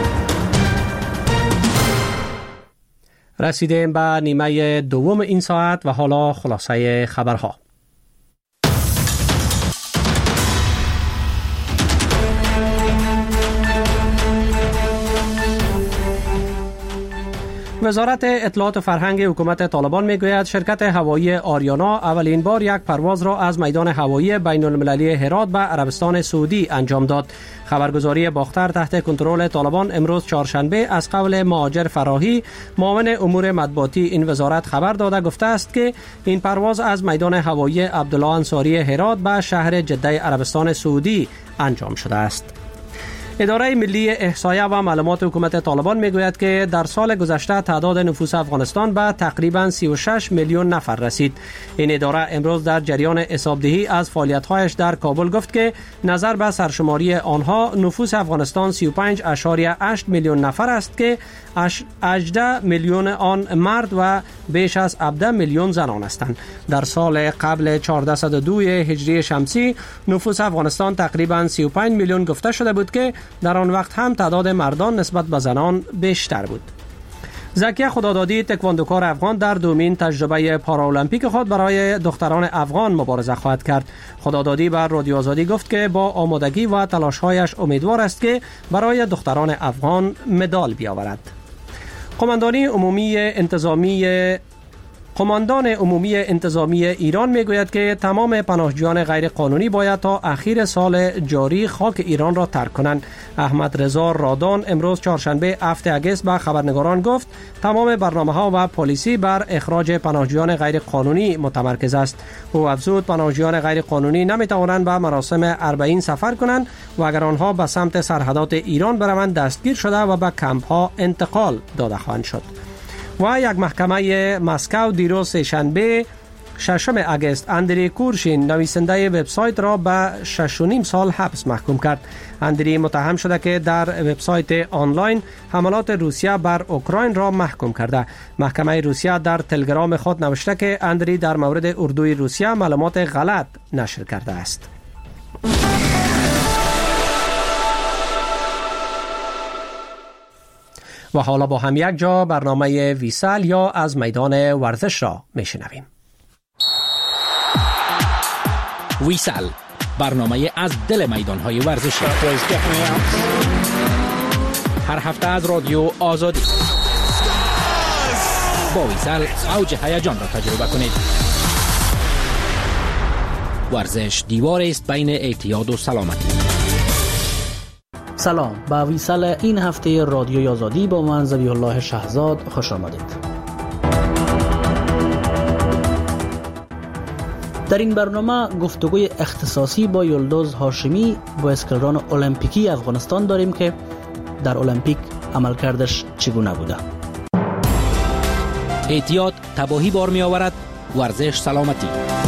رسیدیم به نیمه دوم این ساعت و حالا خلاصه خبرها. وزارت اطلاعات و فرهنگ حکومت طالبان میگوید شرکت هوایی آریانا اولین بار یک پرواز را از میدان هوایی بین المللی هرات به عربستان سعودی انجام داد. خبرگزاری باختر تحت کنترل طالبان امروز چهارشنبه از قول مهاجر فراهی معاون امور مطبوعاتی این وزارت خبر داده گفته است که این پرواز از میدان هوایی عبدالله انصاری هرات به شهر جده عربستان سعودی انجام شده است. اداره ملی احصایه و معلومات حکومت طالبان میگوید که در سال گذشته تعداد نفوس افغانستان به تقریباً سی و شش میلیون نفر رسید. این اداره امروز در جریان حسابدهی از فعالیت‌هایش در کابل گفت که نظر به سرشماری آنها نفوس افغانستان سی و پنج ممیز هشت میلیون نفر است که هجده میلیون آن مرد و بیش از هفده میلیون زنان هستند. در سال قبل چهارصد و دو هجری شمسی نفوس افغانستان تقریباً سی و پنج میلیون گفته شده بود که در آن وقت هم تعداد مردان نسبت به زنان بیشتر بود. زکیه خدادادی تکواندوکار افغان در دومین تجربه پارالمپیک خود برای دختران افغان مبارزه خواهد کرد. خدادادی بر رادیو آزادی گفت که با آمادگی و تلاش‌هایش امیدوار است که برای دختران افغان مدال بیاورد. قماندانی عمومی انتظامی قماندان عمومی انتظامی ایران میگوید که تمام پناهجویان غیر قانونی باید تا اخیر سال جاری خاک ایران را ترک کنند. احمد رضا رادان امروز چهارشنبه هفت اگست به خبرنگاران گفت تمام برنامه‌ها و پالیسی بر اخراج پناهجویان غیر قانونی متمرکز است. او افزود پناهجویان غیر قانونی نمیتوانند به مراسم اربعین سفر کنند و اگر آنها به سمت سرحدات ایران بروند دستگیر شده و به کمپ‌ها انتقال داده خواهند شد. و یک محکمه مسکو دیروز سه‌شنبه ششم اگست اندری کورشین نویسنده وبسایت را به شش و نیم سال حبس محکوم کرد. اندری متهم شده که در وبسایت آنلاین حملات روسیه بر اوکراین را محکوم کرده. محکمه روسیه در تلگرام خود نوشته که اندری در مورد اردوی روسیه معلومات غلط نشر کرده است. و حالا با هم یک جا برنامه ویسال یا از میدان ورزش را میشنویم. ویسال، برنامه از دل میدانهای ورزشی، هر هفته از رادیو آزادی. با ویسال اوج هیجان را تجربه کنید. ورزش دیوار است بین اعتیاد و سلامتی. سلام، به ویسال این هفته رادیوی آزادی با من ذبیح الله شهزاد خوش آمدید. در این برنامه گفتگوی اختصاصی با یلدوز هاشمی بازیکن المپیکی افغانستان داریم که در المپیک عملکردش چگونه بوده. اعتیاد تباهی بار می آورد، ورزش سلامتی.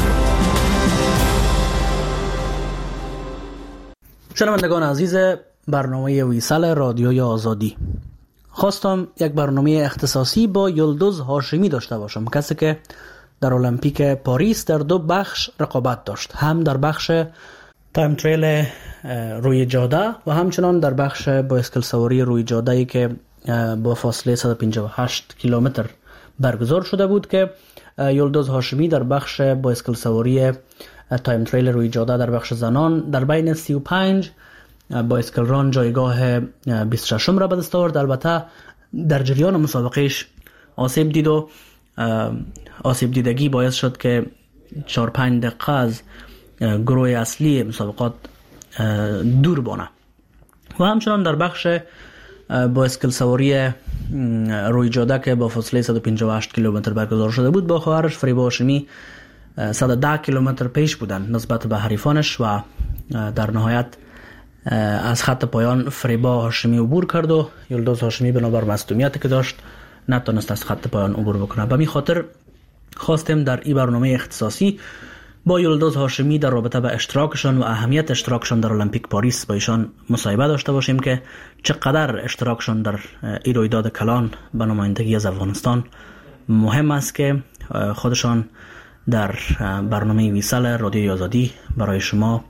شنوندگان عزیز برنامه ویسال رادیوی آزادی، خواستم یک برنامه اختصاصی با یلدوز هاشمی داشته باشم، کسی که در المپیک پاریس در دو بخش رقابت داشت، هم در بخش تایم تریل روی جاده و همچنان در بخش بایسکل سواری روی جاده‌ای که با فاصله صد و پنجاه و هشت کیلومتر برگزار شده بود که یلدوز هاشمی در بخش بایسکل سواری تایم تریل روی جاده در بخش زنان در بین سی و پنج بایسکل ران جایگاه بیست و شش را به دست آورد. البته در جریان مسابقهش آسیب دید و آسیب دیدگی باعث شد که چهار پنج دقیقه از گروه اصلی مسابقات دور بانه. و همچنان در بخش بایسکل سواری روی جاده که با فاصله صد و پنجاه و هشت کیلومتر برگزار شده بود، با خواهرش فریبا هاشمی صد و ده کیلومتر پیش بودند نسبت به حریفانش و در نهایت از خط پایان فریبا هاشمی عبور کرد و یلدوز هاشمی بنابر مصدومیتی که داشت نتونست از خط پایان عبور بکنه. به می خاطر خواستیم در این برنامه اختصاصی با یلدوز هاشمی در رابطه به اشتراکشان و اهمیت اشتراکشان در المپیک پاریس با ایشان مصاحبه داشته باشیم که چقدر اشتراکشان در این رویداد کلان به نمایندگی از افغانستان مهم است که خودشان در برنامه ویسال رادیوی آزادی برای شما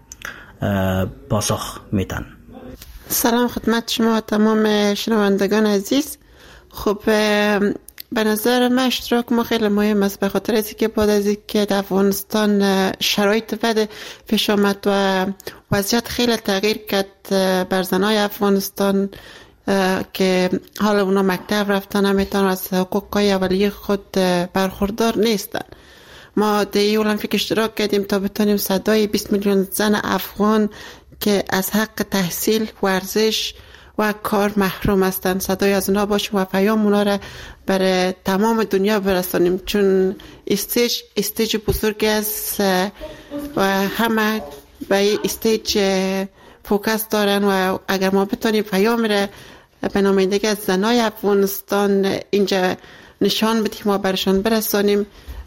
پاسخ میتن. سلام خدمت شما تمام شنوندگان عزیز. خب به نظر من اشتراک ما خیلی مهم است، به خاطر از اینکه بعد از اینکه در افغانستان شرایط بد پیش آمد و وضعیت خیلی تغییر کرد بر زنای افغانستان که حالا اونا مکتب رفتن نمیتونن، از حقوقای اولیه خود برخوردار نیستن. ما در المپیک اشتراک کردیم تا بتونیم صدای بیست میلیون زن افغان که از حق تحصیل، ورزش و کار محروم هستند صدای از اونا باشیم و پیام اونا را برای تمام دنیا برسانیم، چون استیج استیج بزرگی است و همه به این استیج فوکس دارن و اگر ما بتونیم پیام را به نمایندگی از زنای افغانستان اینجا نشان بدیم و برشان برسانیم،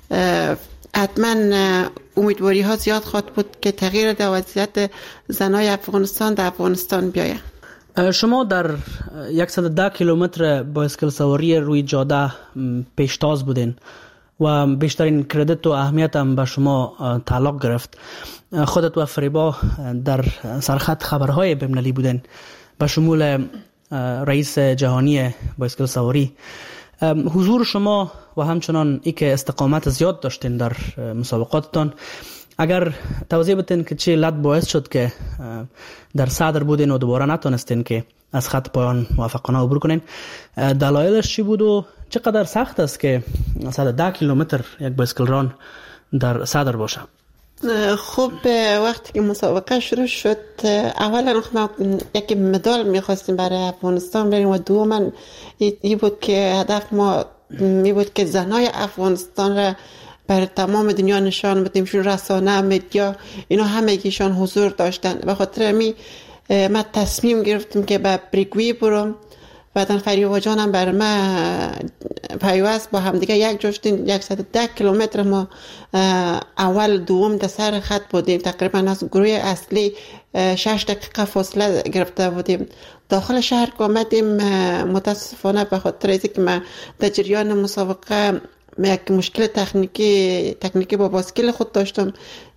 حتما امیدواری ها زیاد خواهد بود که تغییر در وضعیت زنای افغانستان در افغانستان بیاید. شما در صد و ده کیلومتر بایسکل سواری روی جاده پیشتاز بودین و بیشترین کردیت و اهمیت هم به شما تعلق گرفت. خودت و فریبا در سرخط خبرهای بین‌المللی بودین به شمول رئیس جهانی بایسکل سواری. حضور شما و همچنان ای که استقامت زیاد داشتین در مسابقاتتان، اگر توضیح بدین که چه علت باعث شد که در صدر بودین و دوباره نتونستین که از خط پایان موفقانه عبور کنین، دلایلش چی بود و چقدر سخت است که صد و ده کیلومتر یک بایسکل ران در صدر باشه؟ خب وقتی که مسابقه شروع شد اولا ما یک مدال میخواستیم برای افغانستان بریم و دوما این بود که هدف ما این بود که زنای افغانستان را بر تمام دنیا نشان بدیم، چون رسانه، مدیا اینا همگیشان حضور داشتن. به خاطر می ما تصمیم گرفتیم که به بریگوی برم، بعدن فریبا جانم بر ما پیوست با هم دیگه یک جشتین صد و ده کیلومتر ما اول دوم در سر خط بودیم، تقریبا از گروه اصلی شش دقیقه فاصله گرفته بودیم. داخل شهر که آمدیم متاسفانه به خاطر اینکه که ما در جریان مسابقه یک مشکل تکنیکی تکنیکی با باسکل خود داشتم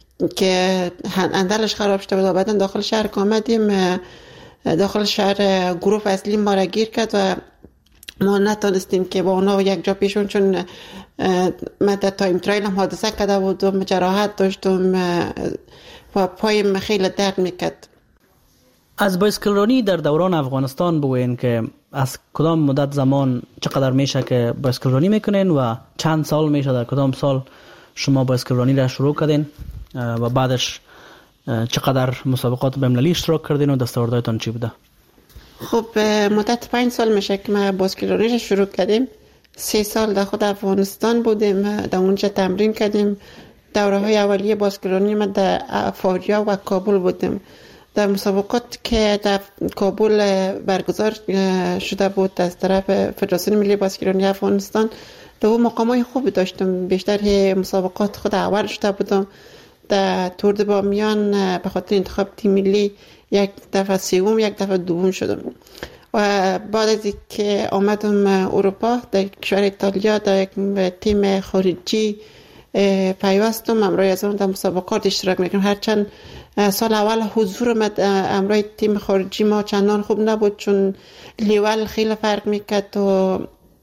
که اندرش خراب شده بود. بعدن داخل شهر که آمدیم داخل شهر گروه اصلی ما را گیر کرد و ما نتونستیم که با اونا یک جا پیشون، چون من در تایم ترایل هم حادثه کرده بودم، جراحت داشتم و پایم خیلی درد میکرد. از بایسکل رانی در دوران افغانستان بگوین که از کدام مدت زمان چقدر میشه که بایسکل رانی میکنین و چند سال میشه در کدام سال شما بایسکل رانی را شروع کردین و بعدش چقدر مسابقات بین‌المللی اشتراک کردین و دستاوردهایتان چی بوده؟ خب مدت پنج سال میشه که ما بایسکل رانی را شروع کردیم. سه سال در خود افغانستان بودیم، در اونجا تمرین کردیم. دوره های اولیه بایسکل رانی ما در فاریا و کابل بودیم. در مسابقات که در کابل برگزار شده بود از طرف فدراسیون ملی بایسکل رانی افغانستان، دو مقامای خوبی داشتم. بیشتر مسابقات خود اول شده بودم. در تور د بامیان به خاطر انتخاب تیم ملی یک دفعه سوم یک دفعه دوم شدم و بعد از اینکه آمدم اروپا در کشور ایتالیا در یک تیم خارجی پیوستم. امروز از اون در مسابقات اشتراک میکنم، هرچند سال اول حضور من امروز تیم خارجی ما چندان خوب نبود، چون لیول خیلی فرق میکرد و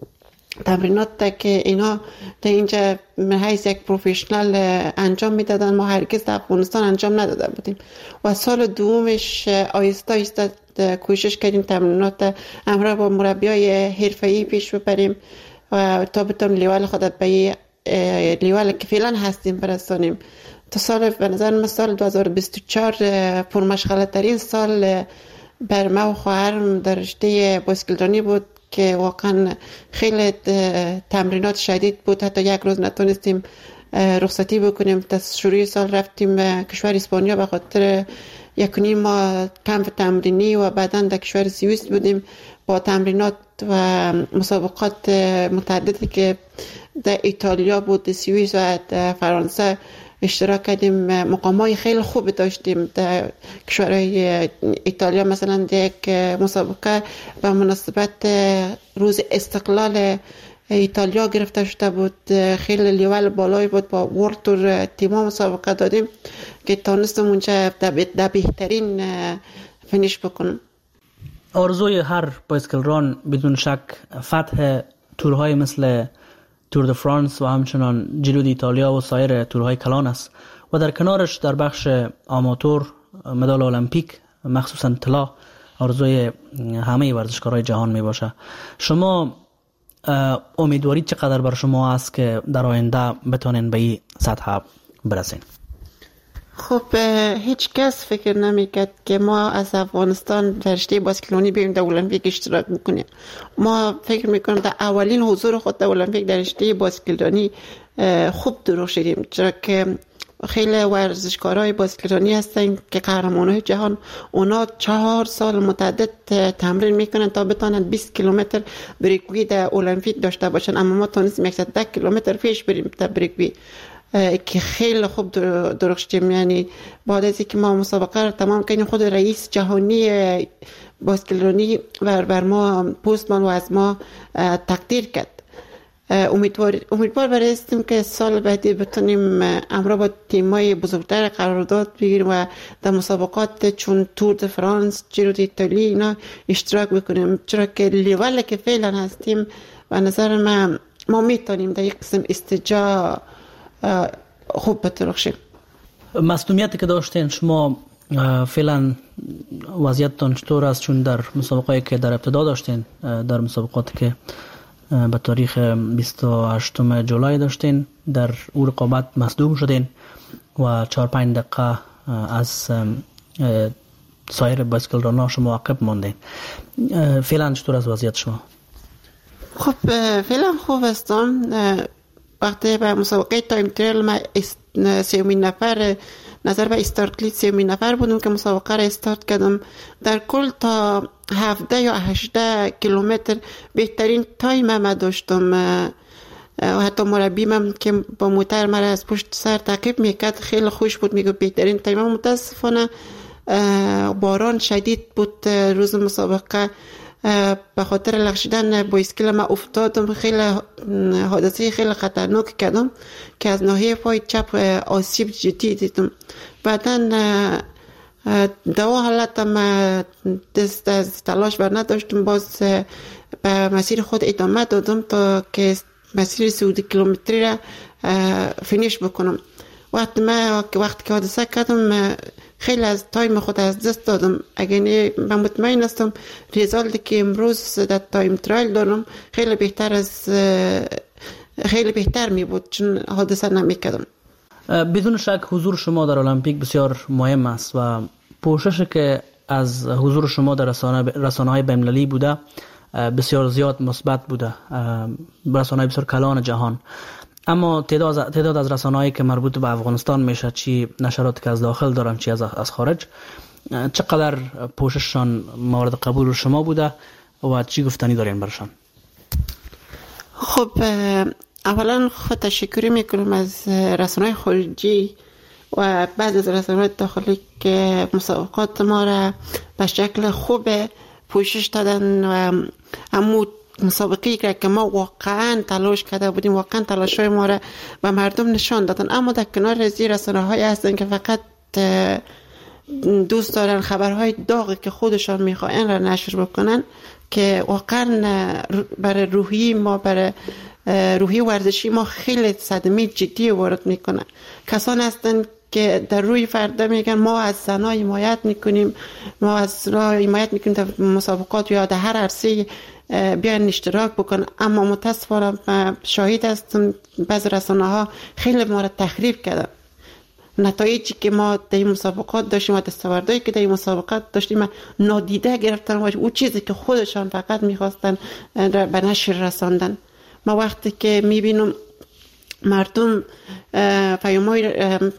تمرینات که اینا در اینجا حیث یک پروفیشنال انجام میدادن ما هرگز در افغانستان انجام نداده بودیم و سال دومش آیسته آیسته کوشش کردیم تمرینات امروز با مربیای حرفه‌ای پیش ببریم و تا بتونیم لیول خودت به لیول که فعلا هستیم برسانیم. تا سال به نظر من سال دو هزار و بیست و چهار پرمشغله ترین سال بر ما و خواهرم در رشته باسکلرانی بود که واقعا خیلی تمرینات شدید بود. حتی یک روز نتونستیم رخصتی بکنیم. تا شروع سال رفتیم کشور اسپانیا به خاطر یک و نیم ماه کمپ تمرینی و بعدا در کشور سوئیس بودیم با تمرینات و مسابقات متعددی که در ایتالیا بود، سوئیس و در فرانسه اشتراک کردیم. مقامای خیلی خوب داشتیم در کشورهای ایتالیا. مثلا یک مسابقه به مناسبت روز استقلال ایتالیا گرفته شده بود، خیلی لیول بالایی بود. با ورلد تور تیما مسابقه دادیم که تونستم اونجا در بهترین فینیش بکنم. آرزوی هر بایسکلران بدون شک فتح تورهای مثل تور د فرانس و همچنان جیرو دی ایتالیا و سایر تورهای کلان است و در کنارش در بخش آماتور مدال المپیک مخصوصا طلا آرزوی همه ورزشکارهای جهان می باشه. شما امیدواری چقدر بر شما است که در آینده بتونین به این سطح برسین؟ خب هیچ کس فکر نمیکرد که ما از افغانستان در رشته باسکلونی بیایم در المپیک اشتراک بکنیم. ما فکر میکنم در اولین حضور خود در المپیک در رشته باسکلرانی خوب درخشیدیم، چرا که خیلی ورزشکارای باسکلرانی هستن که قهرمانای جهان. اونا چهار سال متعدد تمرین میکنن تا بتونن بیست کیلومتر بریکوی در المپیک داشته باشن، اما ما تونستیم صد و ده کیلومتر پیش بریم در بریکوی که خیلی خوب درخشیدیم. یعنی بعد از اینکه ما مسابقه رو تمام کردیم خود رئیس جهانی باسکلرانی بر بر ما پست و از ما تقدیر کرد. امیدوار امیدوار برای هستیم که سال بعدی بتونیم امرا با تیمای بزرگتر قرارداد بگیریم و در مسابقات چون تور د فرانس، جیرو دی ایتالیا اینا اشتراک بکنیم، چرا که لیولی که فعلا هستیم و نظر من ما میتونیم در یک قسم استجا خوب بترخشیم. مصدومیتی که داشتین شما فعلا وضعیتتان چطور است؟ چون در مسابقاتی که در ابتدا داشتین، در مسابقاتی که به تاریخ بیست و هشتم جولای داشتین، در او رقابت مصدوم شدین و چهار پنج دقیقه از سایر بایسکلران‌ها شما عقب ماندین. فعلا چطور است وضعیت شما؟ خب فعلا خوب هستم. وقتی به مسابقه تایم تریل ما سیومین نفر نظر به استارت لیست سیومین نفر بودم که مسابقه را استارت کردم. در کل تا هفده یا هشده کیلومتر بهترین تایم ما داشتم و حتی مربی من که با موتر مرا از پشت سر تعقیب میکرد خیلی خوش بود، میگه بهترین تایم. متاسفانه باران شدید بود روز مسابقه، به خاطر لغزیدن بایسکل ما افتادم، خیلی حادثه خیلی خطرناک کردم که از ناحیه پای چپ آسیب جدی دیدم. بعدا دوا حالتم دست از تلاش بر نداشتم، باز به مسیر خود ادامه دادم تا که مسیر سی و دو کیلومتری را فینیش بکنم. وقتی ما وقتی که حادثه کردم خیلی از تایم خود از دست دادم. اگر من مطمئن هستم ریزالتی که امروز در تایم ترایل دارم خیلی بهتر از خیلی بهتر می بود چون حادثه نمی کردم. بدون شک حضور شما در المپیک بسیار مهم است و پوششی که از حضور شما در رسانه رسانه‌های بین‌المللی بوده بسیار زیاد مثبت بوده، رسانه‌های بسیار کلان جهان. اما تعداد تعداد از رسانه‌هایی که مربوط به افغانستان میشه، چی نشراتی که از داخل دارن چی از از خارج، چقدر پوشششان مورد قبول شما بوده و چی گفتنی دارین برشان؟ خب اولا خود تشکری میکنم از رسانه‌های خارجی و بعضی از رسانه‌های داخلی که مسابقات ما را به شکل خوب پوشش دادن و همون مسابقی که ما واقعا تلاش کرده بودیم، واقعا تلاش‌های ما را به مردم نشان دادن. اما در کنار از این رسانه‌های هستن که فقط دوست دارن خبرهای داغی که خودشان میخواین را نشر بکنن که واقعا برای روحی ما، برای روحی ورزشی ما خیلی صدمه جدی وارد میکنن. کسان هستن که در روی فردا میگن ما از زنها حمایت میکنیم، ما از زنها حمایت میکنیم در مسابقات یا در هر عرصه بیان اشتراک بکن، اما متاسفانه شاهد هستم بعض رسانه ها خیلی ما را تخریب کردن نتایجی که ما در این مسابقات داشتیم و دستاوردهایی که در این مسابقات داشتیم نادیده گرفتن و او چیزی که خودشان فقط میخواستن به نشر رساندن. ما وقتی که میبینم مردم پیام‌های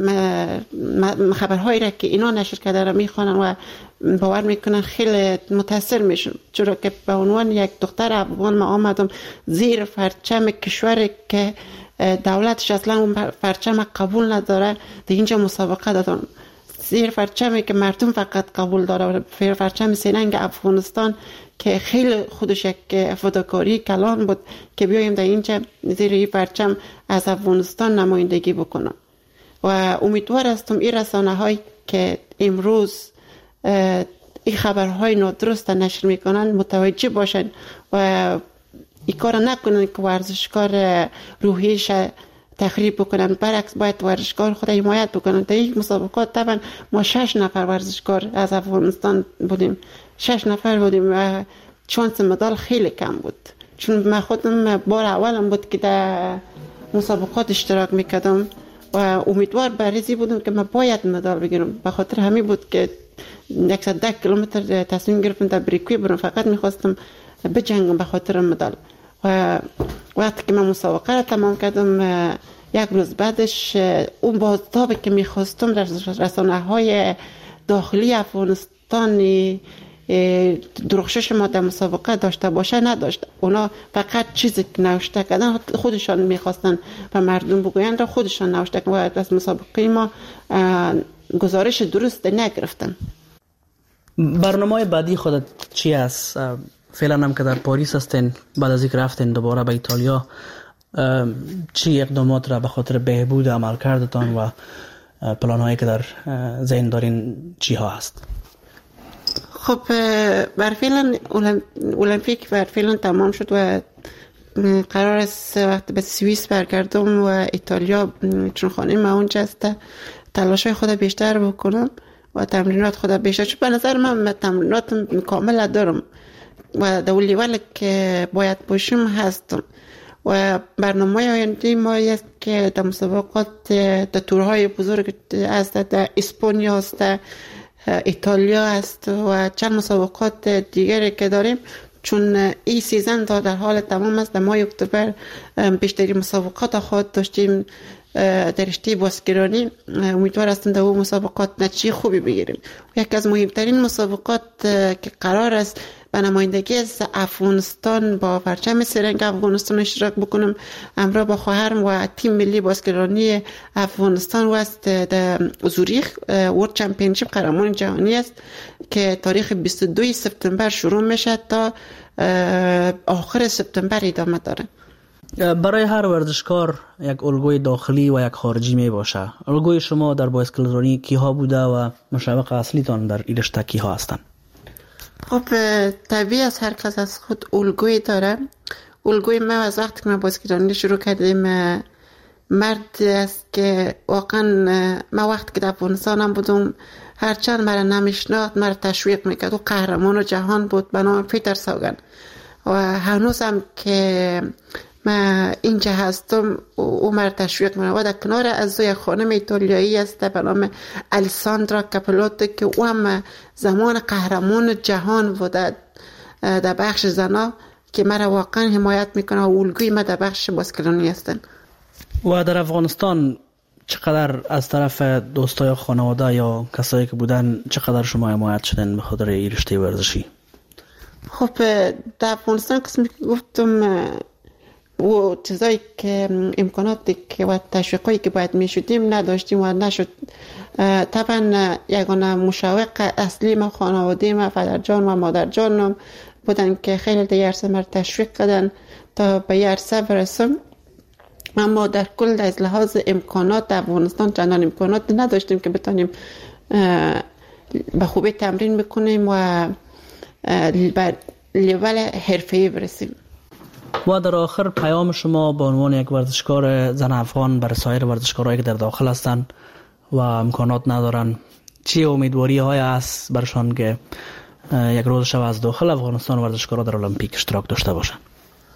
خبرهایی را که اینا نشر کرده را میخوانن و باور میکنن خیلی متاثر میشن، چرا که به عنوان یک دختر افغان ما آمدم زیر پرچم کشوری که دولتش اصلا اون پرچم قبول نداره در اینجا مسابقه دادن، زیر پرچمی که مردم فقط قبول داره، زیر پرچم سیننگ افغانستان که خیلی خودش یک فداکاری کلان بود که بیایم در اینجا زیر این پرچم از افغانستان نمایندگی بکنم. و امیدوار هستم این رسانه هایی که امروز این خبرهای نادرست نشر میکنن متوجه باشن و این کار نکنن که ورزشکار روحیش تخریب بکنن، برعکس باید ورزشکار خود حمایت بکنن. در این مسابقات طبعا ما شش نفر ورزشکار از افغانستان بودیم، شش نفر بودیم و چانس مدال خیلی کم بود، چون من خودم بار اولم بود که در مسابقات اشتراک میکردم و امیدوار بریزی بودم که من باید مدال بگیرم. به خاطر همین بود که صد و ده کیلومتر تصمیم گرفتم در بریکوی برم، فقط میخواستم بجنگم به خاطر مدال. و وقتی که من مسابقه را تمام کردم یک روز بعدش اون بازتابی که میخواستم رسانه های داخلی افغانستان درخشش ما در مسابقه داشته باشه نداشت. اونا فقط چیزی که نوشته کردن خودشان میخواستن و مردم بگویند را خودشان نوشته کردن و از مسابقه ما گزارش درست نگرفتن. برنامه بعدی خودت چی است؟ فعلا هم که در پاریس هستین، بعد از اینکه رفتین دوباره به ایتالیا چی اقدامات را به خاطر بهبود عملکردتان و پلان هایی که در ذهن دارین چی ها هست؟ خب بر فعلا المپیک بر فعلا تمام شد و قرار است وقت به سوئیس برگردم و ایتالیا، چون خانه ما اونجا است، تلاش خود بیشتر بکنم و تمرینات خود بیشتر، چون به نظر من تمرینات کامل دارم و در لیول که باید باشم هستم. و برنامه آینده ما است که در مسابقات در تورهای بزرگ است، در اسپانیا است، ایتالیا است و چند مسابقات دیگری که داریم، چون این سیزن تا در حال تمام است. در ماه اکتبر بیشتری مسابقات خواهد داشتیم در رشته باسکرانی. امیدوار هستم در اون مسابقات نتیجه خوبی بگیریم. یکی از مهمترین مسابقات که قرار است به نمایندگی از افغانستان با پرچم سرنگ افغانستان اشتراک بکنم، همراه با خواهرم و تیم ملی باسکتبالی افغانستان است در زوریخ. ورلد چمپیونشیپ قهرمان جهانی است که تاریخ بیست و دو سپتامبر شروع میشه تا آخر سپتامبر ادامه داره. برای هر ورزشکار یک الگوی داخلی و یک خارجی می باشه. الگوی شما در باسکتبال کیها بوده و مشوق اصلیتان در این رشته کیها هستند؟ خب طبیعی از هر کس از خود الگوی داره. الگوی ما از وقتی که ما باسکتبال شروع کردیم مرد است که واقعا ما وقتی که در افغانستان بودم هرچند مرا نمیشناخت مرا تشویق میکرد. و قهرمان جهان بود به نام پیتر ساگن و هنوزم که من اینجا هستم او مرا تشویق میکنه. و در کنار از یک خانم ایتالیایی است به نام الیساندرا کاپلوتو که او هم زمان قهرمان جهان بوده در بخش زنا که مرا واقعا حمایت میکنه و الگوی ما در بخش باسکتبال هستن. و در افغانستان چقدر از طرف دوستای خانواده یا کسایی که بودن چقدر شما حمایت شدن به خاطر این رشته ورزشی؟ خب در افغانستان قسمی که گفتم و چیزایی که امکاناتی که و تشویقایی که باید میشدیم نداشتیم و نشد. طبعا یگانه مشوق اصلی ما خانواده ما پدرجان و مادرجانم بودن که خیلی در عرصه ما تشویق کردن تا به این عرصه برسم. اما در کل از لحاظ امکانات در افغانستان چندان امکانات نداشتیم که بتونیم به خوبی تمرین بکنیم و به لیول حرفه‌ای برسیم. و در آخر پیام شما به عنوان یک ورزشکار زن افغان برای سایر ورزشکارایی که در داخل هستن و امکانات ندارن چی امیدواری های است برشان که یک روز شب از داخل افغانستان ورزشکارا در المپیک اشتراک داشته باشن؟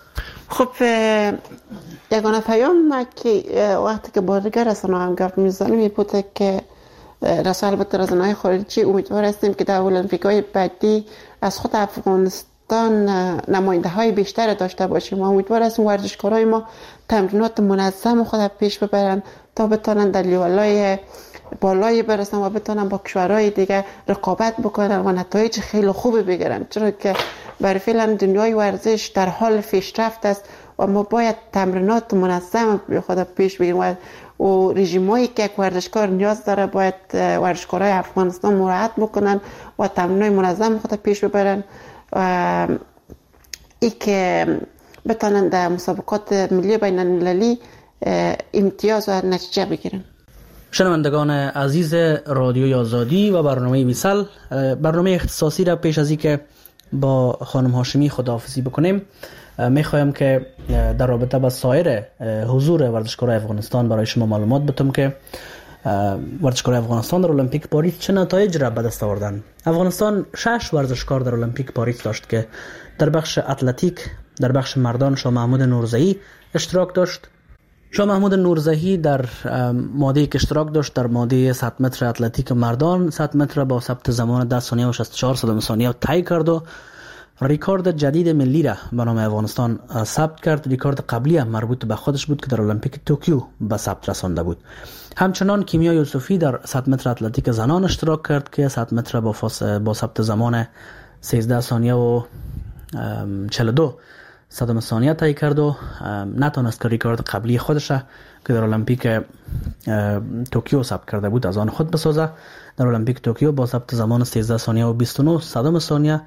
خب یگانه پیام که وقتی که با دیگر رسانه هم گفت میزنیم این بوده که رسانه البته رسانه‌های خارجی امیدوار هستیم که در المپیک‌های بعدی از خود افغانستان نماینده های بیشتر داشته باشیم و امیدوار هستیم ورزشکارای ما تمرینات منظم خود پیش ببرن تا بتونن در لیولای بالایی برسن و بتونن با کشورهای دیگه رقابت بکنن و نتایج خیلی خوبی بگیرن، چرا که برای فعلا دنیای ورزش در حال پیشرفت است و ما باید تمرینات منظم خود پیش بگیریم و و رژیمایی که یک ورزشکار نیاز داره باید ورزشکارای افغانستان مراعات بکنن و تمرینات منظم خود پیش ببرن و ای که بتونن در مسابقات ملی بین المللی امتیاز و نتیجه بگیرن. شنوندگان عزیز رادیوی آزادی و برنامه ویسل، برنامه اختصاصی را پیش از این که با خانم هاشمی خداحافظی بکنیم میخوایم که در رابطه با سایر حضور ورزشکارای افغانستان برای شما معلومات بدم که ورزشکارای افغانستان در المپیک پاریس چه نتایج را به دست آوردند. افغانستان شش ورزشکار در المپیک پاریس داشت که در بخش اتلتیک در بخش مردان شاه محمود نورزهی اشتراک داشت. شاه محمود نورزهی در ماده که اشتراک داشت در ماده صد متر اتلتیک مردان صد متر با ثبت زمان ده ثانیه و شصت و چهار صدم ثانیه طی کرد و ریکورد جدید ملی را به نام افغانستان ثبت کرد. ریکورد قبلی هم مربوط به خودش بود که در المپیک توکیو به ثبت رسانده بود. همچنان کیمیا یوسفی در صد متر اتلتیک زنان اشتراک کرد که صد متر با فاس با ثبت زمان سیزده ثانیه و چهل و دو صدم ثانیه طی کرد و نتونست که ریکورد قبلی خودش که در المپیک توکیو ثبت کرده بود از آن خود بسازه. در المپیک توکیو با ثبت زمان سیزده ثانیه و بیست و نه صدم ثانیه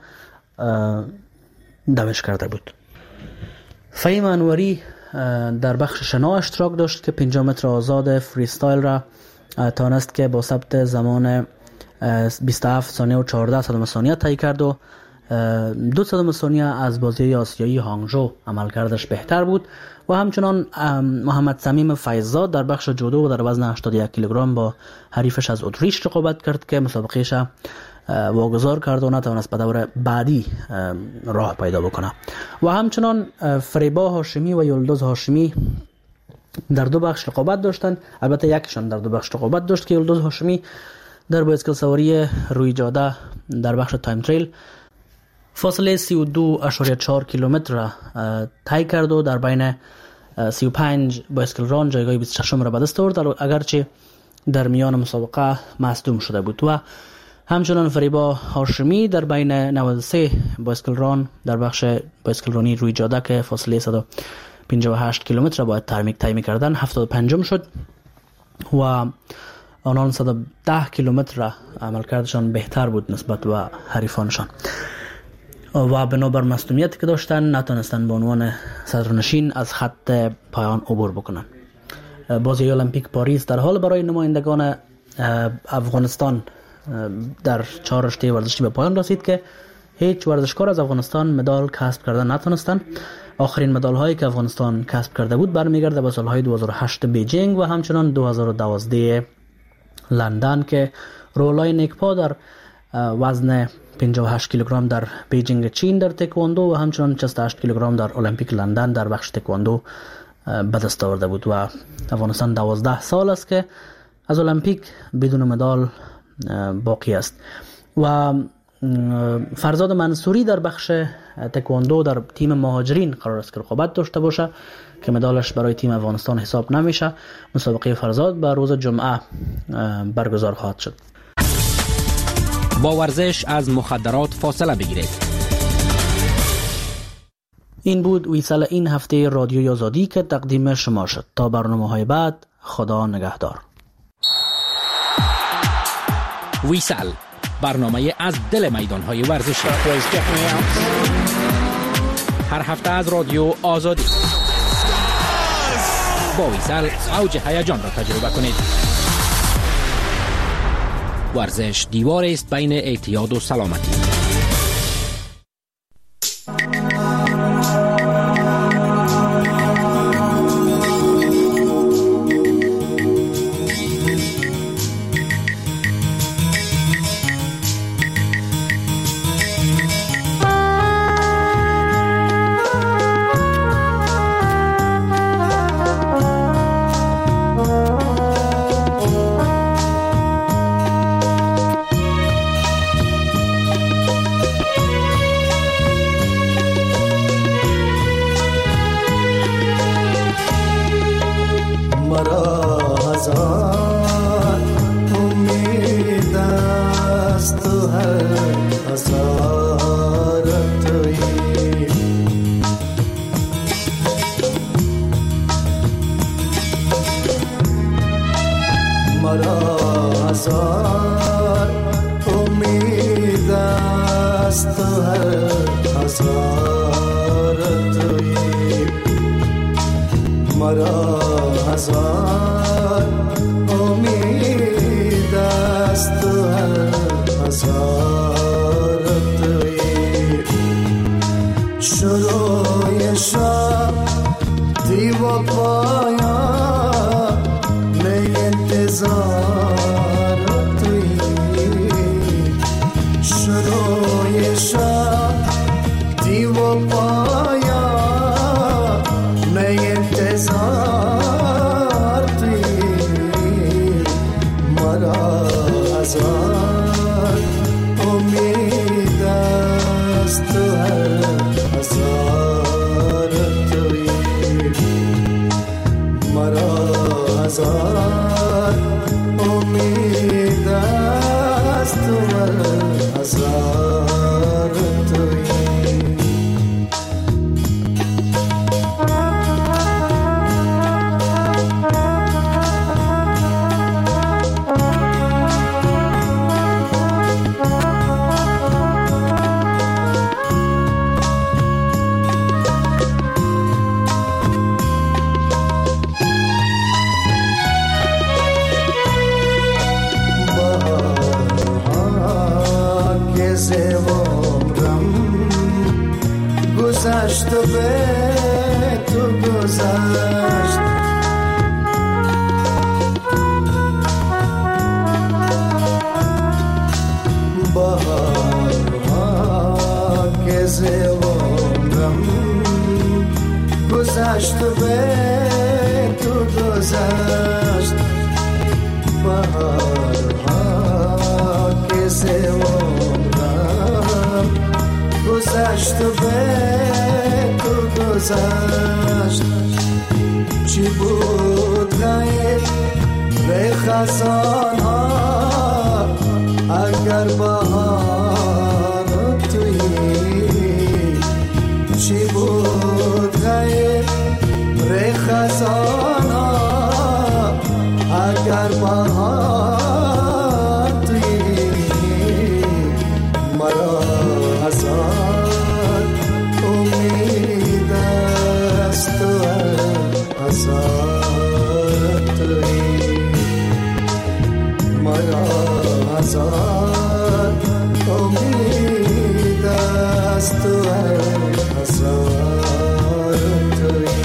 دمش کرده بود. فهیم انوری در بخش شنا اشتراک داشت که پنجاه متر آزاد فریستایل را توانست که با ثبت زمان بیست و هفت ثانیه و چهارده صدم ثانیه طی کرد و دو صدم ثانیه از بازی آسیایی هانگژو عملکردش بهتر بود. و همچنان محمد صمیم فیضزاد در بخش جودو و در وزن هشتاد و یک کیلوگرم با حریفش از اتریش رقابت کرد که مسابقهش واگذار کرد و نتوانست به دور بعدی راه پیدا بکنه. و همچنان فریبا هاشمی و یلدز هاشمی در دو بخش رقابت داشتند. البته یکشان در دو بخش رقابت داشت که یلدز هاشمی در بایسکل سواری روی جاده در بخش تایم تریل فاصله سی و دو اشاریه چهار کیلومتر را طی کرد و در بین سی و پنج بایسکل ران جایگاه بیست و شش را به دست آورد، اگرچه در میان مسابقه مصدوم شده بود. و همچنان فریبا هاشمی در بین نود و سه بایسکل ران در بخش بایسکل رانی روی جاده که فاصله صد و پنجاه و هشت کیلومتر را باید ترمیک طی می‌کردند هفتاد و پنجم شد و آنان صد و ده کیلومتر را عملکردشان بهتر بود نسبت به حریفانشان و بنابر مصدومیتی که داشتن نتونستن به عنوان صدرنشین از خط پایان عبور بکنن. بازی المپیک پاریس در حال برای نمایندگان افغانستان در چهار رشته ورزشی به پایان رسید که هیچ ورزشکار از افغانستان مدال کسب کردن نتونستن. آخرین مدال هایی که افغانستان کسب کرده بود برمیگرده به سالهای دو هزار و هشت بیجینگ و همچنان دو هزار و دوازده لندن که رولای نیکپا در وزن پنجاه و هشت کیلوگرم در بیجینگ چین در تکواندو و همچنان شصت و هشت کیلوگرم در المپیک لندن در بخش تکواندو به دست آورده بود. و افغانستان دوازده سال است که از المپیک بدون مدال باقی است. و فرزاد منصوری در بخش تکواندو در تیم مهاجرین قرار است که رقابت داشته باشه که مدالش برای تیم افغانستان حساب نمیشه. مسابقه فرزاد به روز جمعه برگزار خواهد شد. با ورزش از مخدرات فاصله بگیرید. این بود ویسل این هفته رادیوی آزادی که تقدیم شما شد. تا برنامه‌های بعد خدا نگهدار. ویسل برنامه از دل میدان‌های ورزشی هر هفته از رادیو آزادی. با ویسل اوج هیجان را تجربه کنید. ورزش دیوار است بین اعتیاد و سلامتی. هزار امید است تو هر هزار تویی مرا هزار امید است تو هر هزار تویی مرا هزار امید است تو هر هزار تویی شروع شب دیو پایان می انتظار تویی شروع شب دیو پایان می انتظار تویی مرا هزار امید است تو هر هزار تویی مرا هزار امید است تو هر هزار تویی گذشت و به تو گذشت بهارها که ز عمرم گذشت و به تو گذشت بهارها که ز عمرم گذشت و به تو گذشت چی بود غیر به خزان ها اگر بهار تویی چی بود غیر به خزان ها اگر بهار تویی مرا هزار امید است تو هزار تویی مرا هزار امید است تو هزار تویی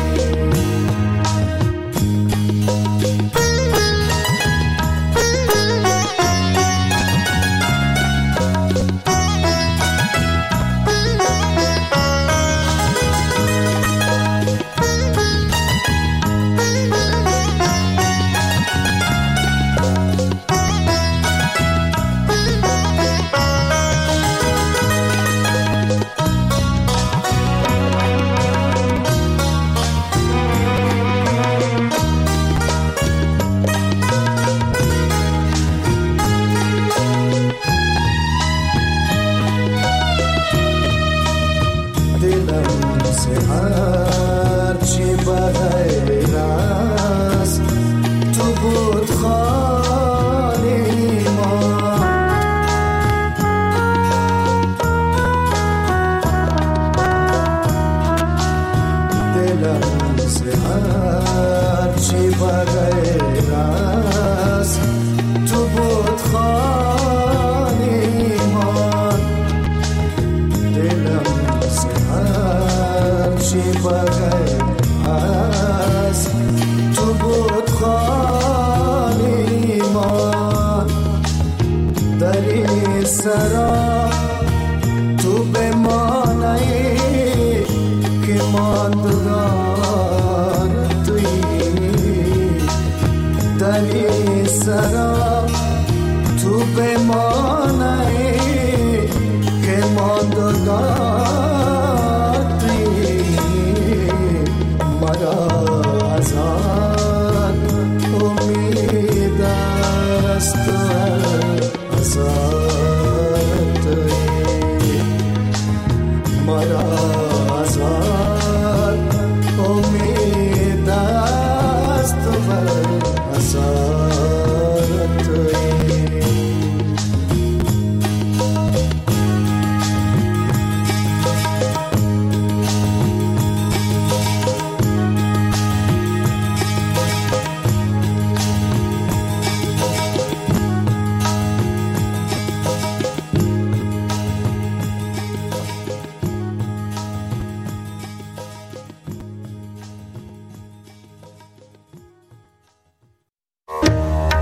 سرا تو بمانی که ماندگار تویی در این سرا تو بمانی